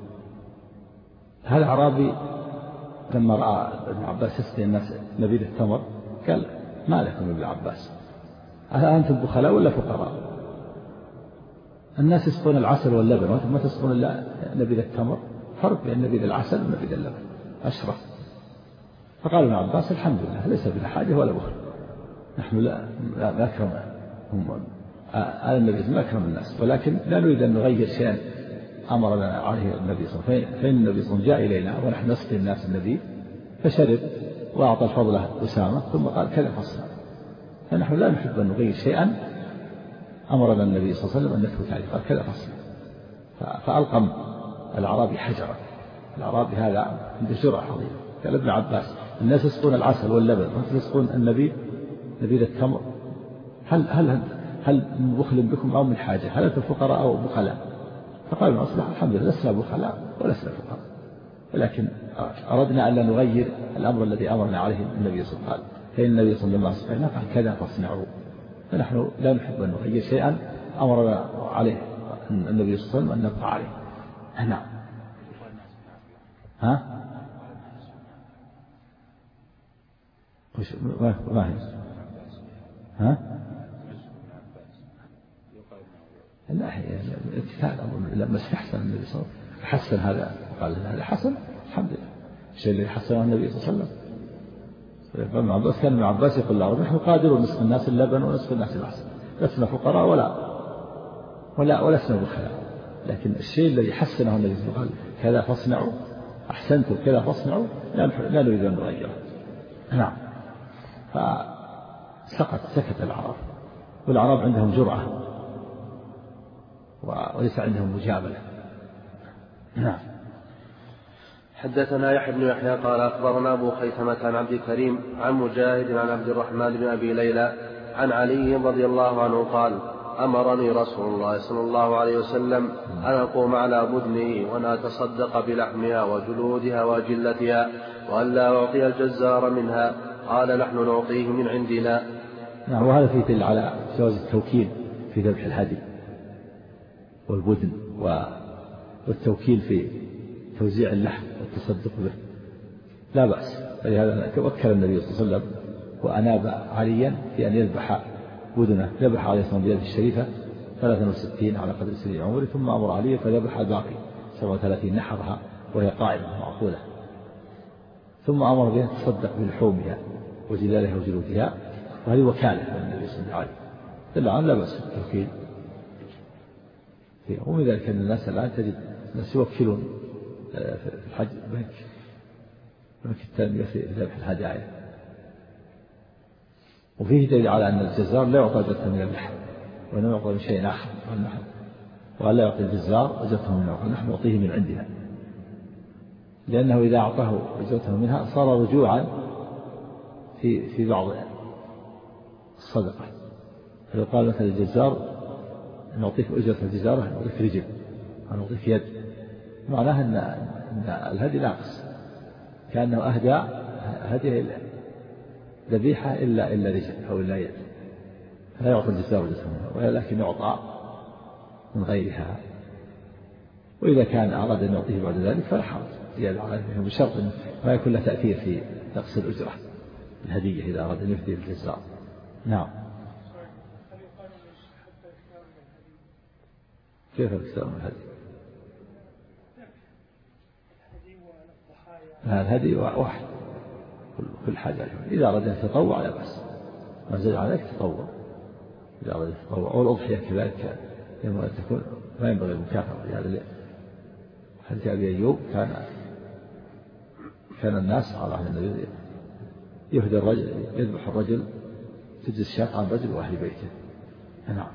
هذا أعرابي لما رأى ابن عباس يسقي الناس نبيذ التمر قال ما لكم ابن عباس أنتم بخلاء ولا فقراء؟ الناس يسقون العسل واللبن وأنتم ما تسقون إلا نبيذ التمر فرق بين نبيذ العسل ونبيذ اللبن أشرف. فقال ابن عباس الحمد لله ليس بنا حاجة ولا بخل نحن لا لا أكرم هم آل النبي ما أكرم الناس ولكن لا نريد أن نغير شيئا أمرنا عليه النبي صلى الله عليه وسلم. فإن النبي صلى الله عليه وسلم جاء إلينا ونحن نسقي الناس النبي فشرب وأعطى الفضل أسامة ثم قال كذا فصل. فنحن لا نحب أن نغير شيئا أمرنا النبي صلى الله عليه وسلم أن نثبت عليه قال كذا فصل. فألقم الأعرابي حجرا. الأعرابي هذا عنده جرأة عظيمة. قال ابن عباس الناس يسقون العسل واللبن وأنتم تسقون النبيذ نبيذ التمر هل هل هل من بخل بكم أو من حاجة هل أنتم فقراء أو بخلاء؟ فقال أصبح الحمد لله لسنا بخلاء ولسنا فقراء ولكن أردنا أن لا نغير الأمر الذي أمرنا عليه النبي صلى الله عليه وسلم. فإن النبي صلى الله عليه وسلم قال كذا فاصنعوا. فنحن لا نحب أن نغير شيئا أمرنا عليه النبي صلى الله عليه وسلم أن نبقى عليه. نعم. ها وش ما هي ها لا هي الاتفاق لما استحسن النبي صلى الله عليه وسلم حسن هذا وقال هذا حسن الحمد لله الشيء اللي حسنه النبي صلى الله عليه وسلم. ابن عباس كان ابن عباس يقول له نحن قادرون نسقي الناس اللبن ونسقي الناس العسل لسنا فقراء ولا ولا ولسنا بخلاء لكن الشيء الذي حسنه النبي صلى الله عليه وسلم كذا فاصنعوا أحسنتم كذا فاصنعوا لا نريد أن نغيره. نعم. فسقط سكت العرب والعرب عندهم جرأة وليس عندهم مجاملة. نعم. حدثنا يحيى بن يحيى قال أخبرنا أبو خيثمة عن عبد الكريم عن مجاهد عن عبد الرحمن بن أبي ليلى عن علي رضي الله عنه قال أمرني رسول الله صلى الله عليه وسلم أن أقوم على بدنه وأن أتصدق بلحمها وجلودها وأجلتها وأن لا أعطي الجزار منها. قال نحن نعطيه من عندنا. نعم. وهذا فيه دليل على جواز التوكيل في ذبح الهدي والبدن والتوكيل في توزيع اللحم والتصدق به لا بأس. فلهذا توكل النبي صلى الله عليه وسلم وأناب عليا في أن يذبح بدنه. ذبح عليه الصلاة والسلام بيده الشريفة ثلاثة وستين على قدر سن عمره ثم أمر عليه فذبح الباقي سبعة وثلاثين نحرها وهي قائمة معقولة ثم أمر بها تصدق بلحومها وجلالها وجلودها وهذه وكالة النبي صلى الله عليه وسلم. دل لا بأس التوكيل. ومن ذلك أن الناس الآن تجد الناس يوكلون في الحج بنك بنك التنمية في ذبح الهدايا. وفيه دليل على أن الجزار لا يعطى أجرة من اللحم وإنما يعطى من شيء آخر وقال لا يعطي الجزار أجرته من اللحم نحن نعطيه من عندنا لأنه إذا أعطاه أجرته منها صار رجوعا في في بعض الصدقة. فيقال مثلا الجزار نعطيك أجرة الجزارة نعطيك رجل نعطيك يد معناها أن, أن الهدي ناقص كأنه أهدى هديه ذبيحة إلا إلا رجل أو إلا يد، لا يعطى الجزاء والجزاء، ولكن يعطى من غيرها. وإذا كان أراد أن يعطيه بعد ذلك فلا حرج زيادة على ذلك، بشرط ما يكون له تأثير في نقص الأجرة الهدية إذا أراد أن يفدي الجزاء. نعم. كيف الإكثار من الهدي؟ الهدي واحد كل حاجة. إذا أراد أن يتطوع لا بأس، ما زال عليك تطوع إذا أراد أن يتطوع. والأضحية كذلك ينبغي أن تكون ما ينبغي المكافأة لهذا. حديث أبي أيوب كان كان الناس على عهد النبي يهدي الرجل يذبح الرجل تجزي الشاة عن رجل وأهل بيته. نعم.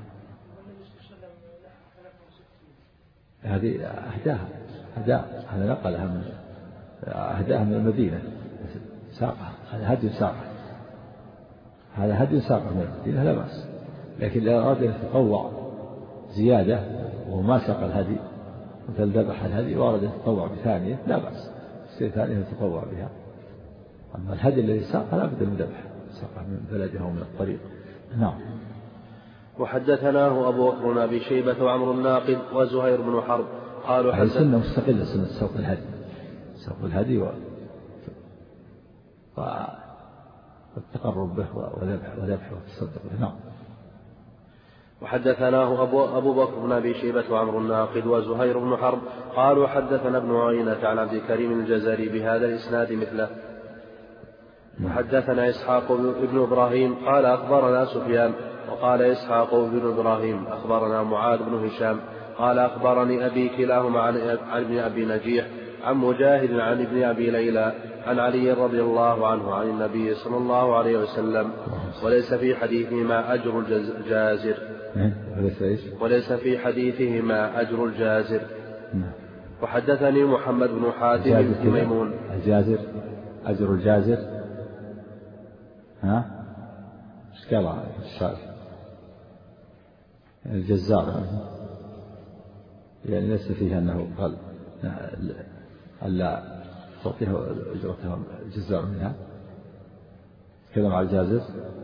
هذه أهداها أهداء، هذا نقلها من أهداها من المدينة ساقها، هذا هدي ساقه، هذا هدي ساقه من المدينة لا بأس. لكن إذا أراد أن يتطوع زيادة وما ساق الهدي مثل ذبح الهدي وأراد أن يتطوع بثانية لا بأس، الشيء ثانية يتطوع بها. أما الهدي الذي ساقه لا بد من ذبح، ساقه من بلده ومن الطريق. نعم. وحدثناه أبو بكر بن أبي شيبة وعمر الناقد وزهير بن حرب قالوا هذه سنة مستقلة، سنة سوق الهدي، سوق الهدي و... والتقرب به وذبح وذبح والتصدق به. نعم. وحدثناه أبو, أبو بكر بن أبي شيبة وعمر الناقد وزهير بن حرب قالوا حدثنا ابن عيينة عن عبد الكريم الجزري بهذا الإسناد مثله. وحدثنا إسحاق بن إبراهيم قال أخبرنا سفيان وقال إسحاق بن إبراهيم أخبرنا معاذ بن هشام قال أخبرني أبي كلاهما عن ابن أبي نجيح عن مجاهد عن ابن أبي ليلى عن علي رضي الله عنه عن النبي صلى الله عليه وسلم وليس في حديثهما أجر الجازر وليس في حديثهما أجر الجازر. وحدثني محمد بن حاتم بن ميمون. الجازر أجر الجازر ها ايش قال الشارح؟ الجزار يعني ليس فيها أنه قال ألا تعطيه أجرتها الجزار منها كلام على الجازر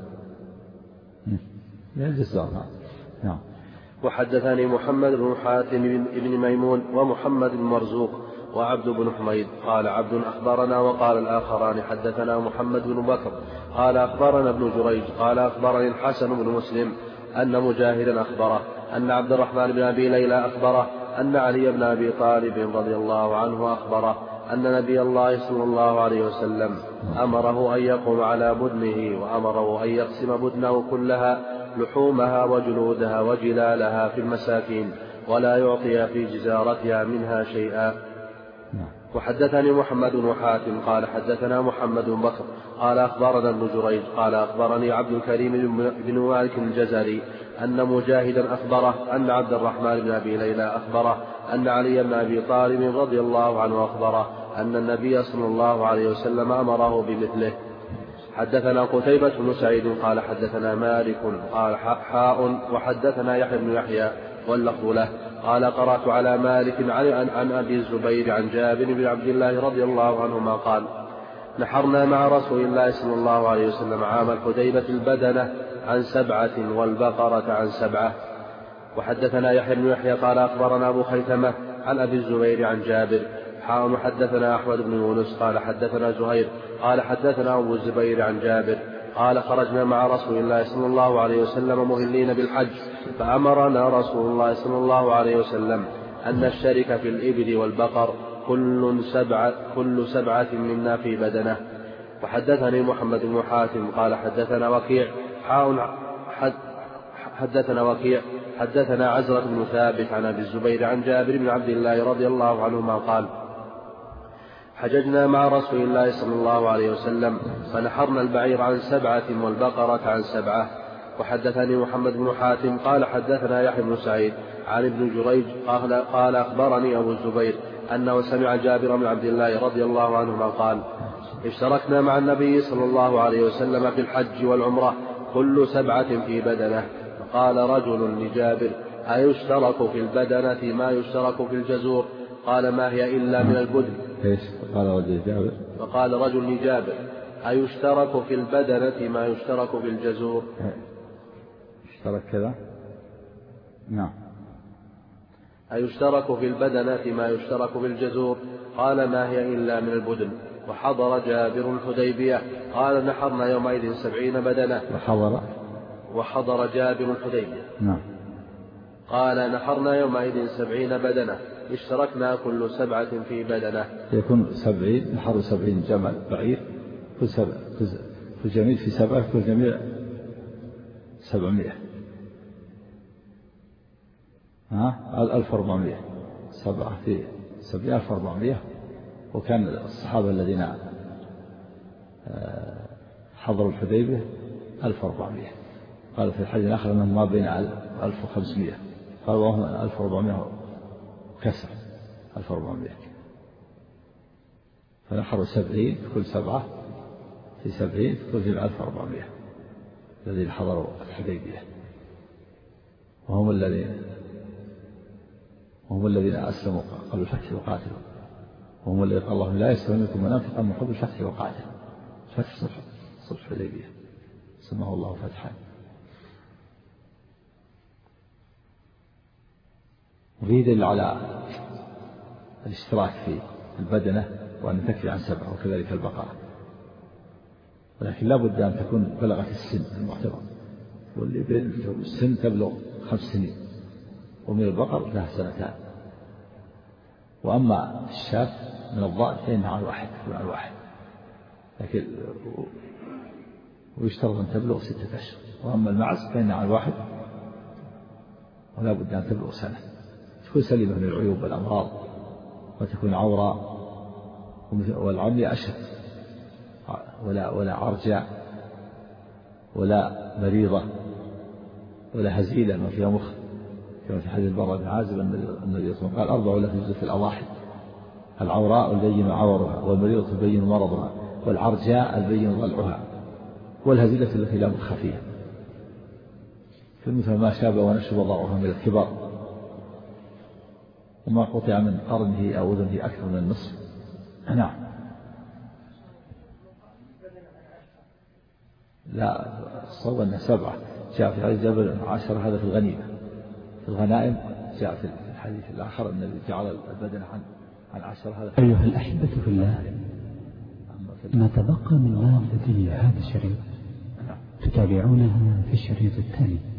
يعني الجزار. نعم. وحدثني محمد بن حاتم بن ميمون ومحمد بن مرزوق وعبد بن حميد قال عبد أخبرنا وقال الآخران حدثنا محمد بن بكر قال أخبرنا ابن جريج قال أخبرني الحسن بن مسلم أن مجاهدا أخبره أن عبد الرحمن بن أبي ليلى أخبره أن علي بن أبي طالب رضي الله عنه أخبره أن نبي الله صلى الله عليه وسلم أمره أن يقوم على بدنه وأمره أن يقسم بدنه كلها لحومها وجلودها وجلالها في المساكين ولا يعطي في جزارتها منها شيئا. وحدثني محمد بن حاتم قال حدثنا محمد بن بكر قال أخبرنا ابن جريج قال أخبرني عبد الكريم بن مالك الجزري أن مجاهدا أخبره أن عبد الرحمن بن أبي ليلى أخبره أن علي بن أبي طالب رضي الله عنه أخبره أن النبي صلى الله عليه وسلم أمره بمثله. حدثنا قتيبة بن سعيد قال حدثنا مالك قال حاء وحدثنا يحيى بن يحيى واللفظ له قال قرأت على مالك عن, عن أبي الزبير عن جابر بن عبد الله رضي الله عنهما قال نحرنا مع رسول الله صلى الله عليه وسلم عام الحديبة البدنة عن سبعة والبقرة عن سبعة. وحدثنا يحيى بن يحيى قال أخبرنا أبو خيثمة عن أبي الزبير عن جابر حاء حدثنا أحمد بن يونس قال حدثنا زهير قال حدثنا أبو الزبير عن جابر قال خرجنا مع رسول الله صلى الله عليه وسلم مهلين بالحج فأمرنا رسول الله صلى الله عليه وسلم أن نشترك في الإبل والبقر كل سبعة, كل سبعة منا في بدنه. وحدثني محمد بن حاتم قال حدثنا وكيع حاء حد حدثنا وكيع حدثنا عزرة بن ثابت عن أبي الزبير عن جابر بن عبد الله رضي الله عنهما قال حججنا مع رسول الله صلى الله عليه وسلم فنحرنا البعير عن سبعة والبقرة عن سبعة. وحدثني محمد بن حاتم قال حدثنا يحيى بن سعيد عن ابن جريج قال, قال أخبرني أبو الزبير أنه سمع جابر بن عبد الله رضي الله عنهما قال اشتركنا مع النبي صلى الله عليه وسلم في الحج والعمرة كل سبعة في بدنه. فقال رجل لجابر أيشترك في البدنة ما يشترك في الجزور؟ قال ما هي إلا من البدن. ايش قال رجل جابر؟ فقال رجل لجابر أيشترك في البدنة ما يشترك بالجزور؟ اشترك كذا. نعم. أيشترك في البدنة ما يشترك بالجزور؟ قال ما هي إلا من البدن. وحضر جابر الحديبية قال نحرنا يومئذ سبعين بدنة. وحضر وحضر جابر الحديبية. نعم. قال نحرنا يومئذ سبعين بدنة اشتركنا كل سبعة في بدنة. يكون سبعين، نحر سبعين جمل بعير، كل سبع كل جميل في سبعة، كل جميل سبعمائة. ها ألف وأربعمائة، سبعة في سبعين ألف وأربعمائة. وكان الصحابة الذين حضروا الحديبية ألف وأربعمائة. قال في الحديث الآخر أنهم ما بين ألف وخمسمائة، قال وهم ألف وأربعمائة كسر ألف وأربعمائة. فنحروا سبعين في كل سبعة في سبعين في كل ألف وأربعمائة الذين حضروا الحديبية، وهم الذين وهم الذين أسلموا قبل الفتح وقاتلوا، وهم الذين قال الله لا يستوي منكم من أنفق من قبل الفتح وقاتل. فتح صلح صلح الحديبية سماه الله فتحا. وفيه دليل على الاشتراك في البدنة وأن تكفي عن سبعة، وكذلك البقرة، ولكن لا بد أن تكون بلغت السن المحترم، واللي السن تبلغ خمس سنين، ومن البقر لها سنتان. وأما الشاة من الضأن فإنها على الواحد على الواحد، لكن ويشترط أن تبلغ ستة أشهر. وأما المعز فإنها على الواحد ولا بد أن تبلغ سنة، تكون سليمة من العيوب والأمراض، وتكون عورة، والعمي أشهر، ولا ولا عرجة ولا مريضة ولا هزيلة ما فيها مخ، كما في حديث البراء بن عازب النبي صلى الله عليه وسلم قال أربع لا تجوز في الأضاحي: العوراء البين عورها، والمريضة البين مرضها، والعرجاء البين ضلعها، والهزيلة التي لا مخ فيها، فمثل ما شاب ونشب ضرعها من الكبر، وما قطع من قرنه أو أذنه أكثر من النصف. نعم. لا، الصواب أنها سبعة. جاء في حديث جابر عشرة، هذا في الغنيمة. في الغنائم جاء في الحديث الآخر الذي جعل البدن عن عن عشرة، هذا. أيها الأحبة في الله، ما تبقى من مادة هذا الشريط تتابعونها في الشريط التالي.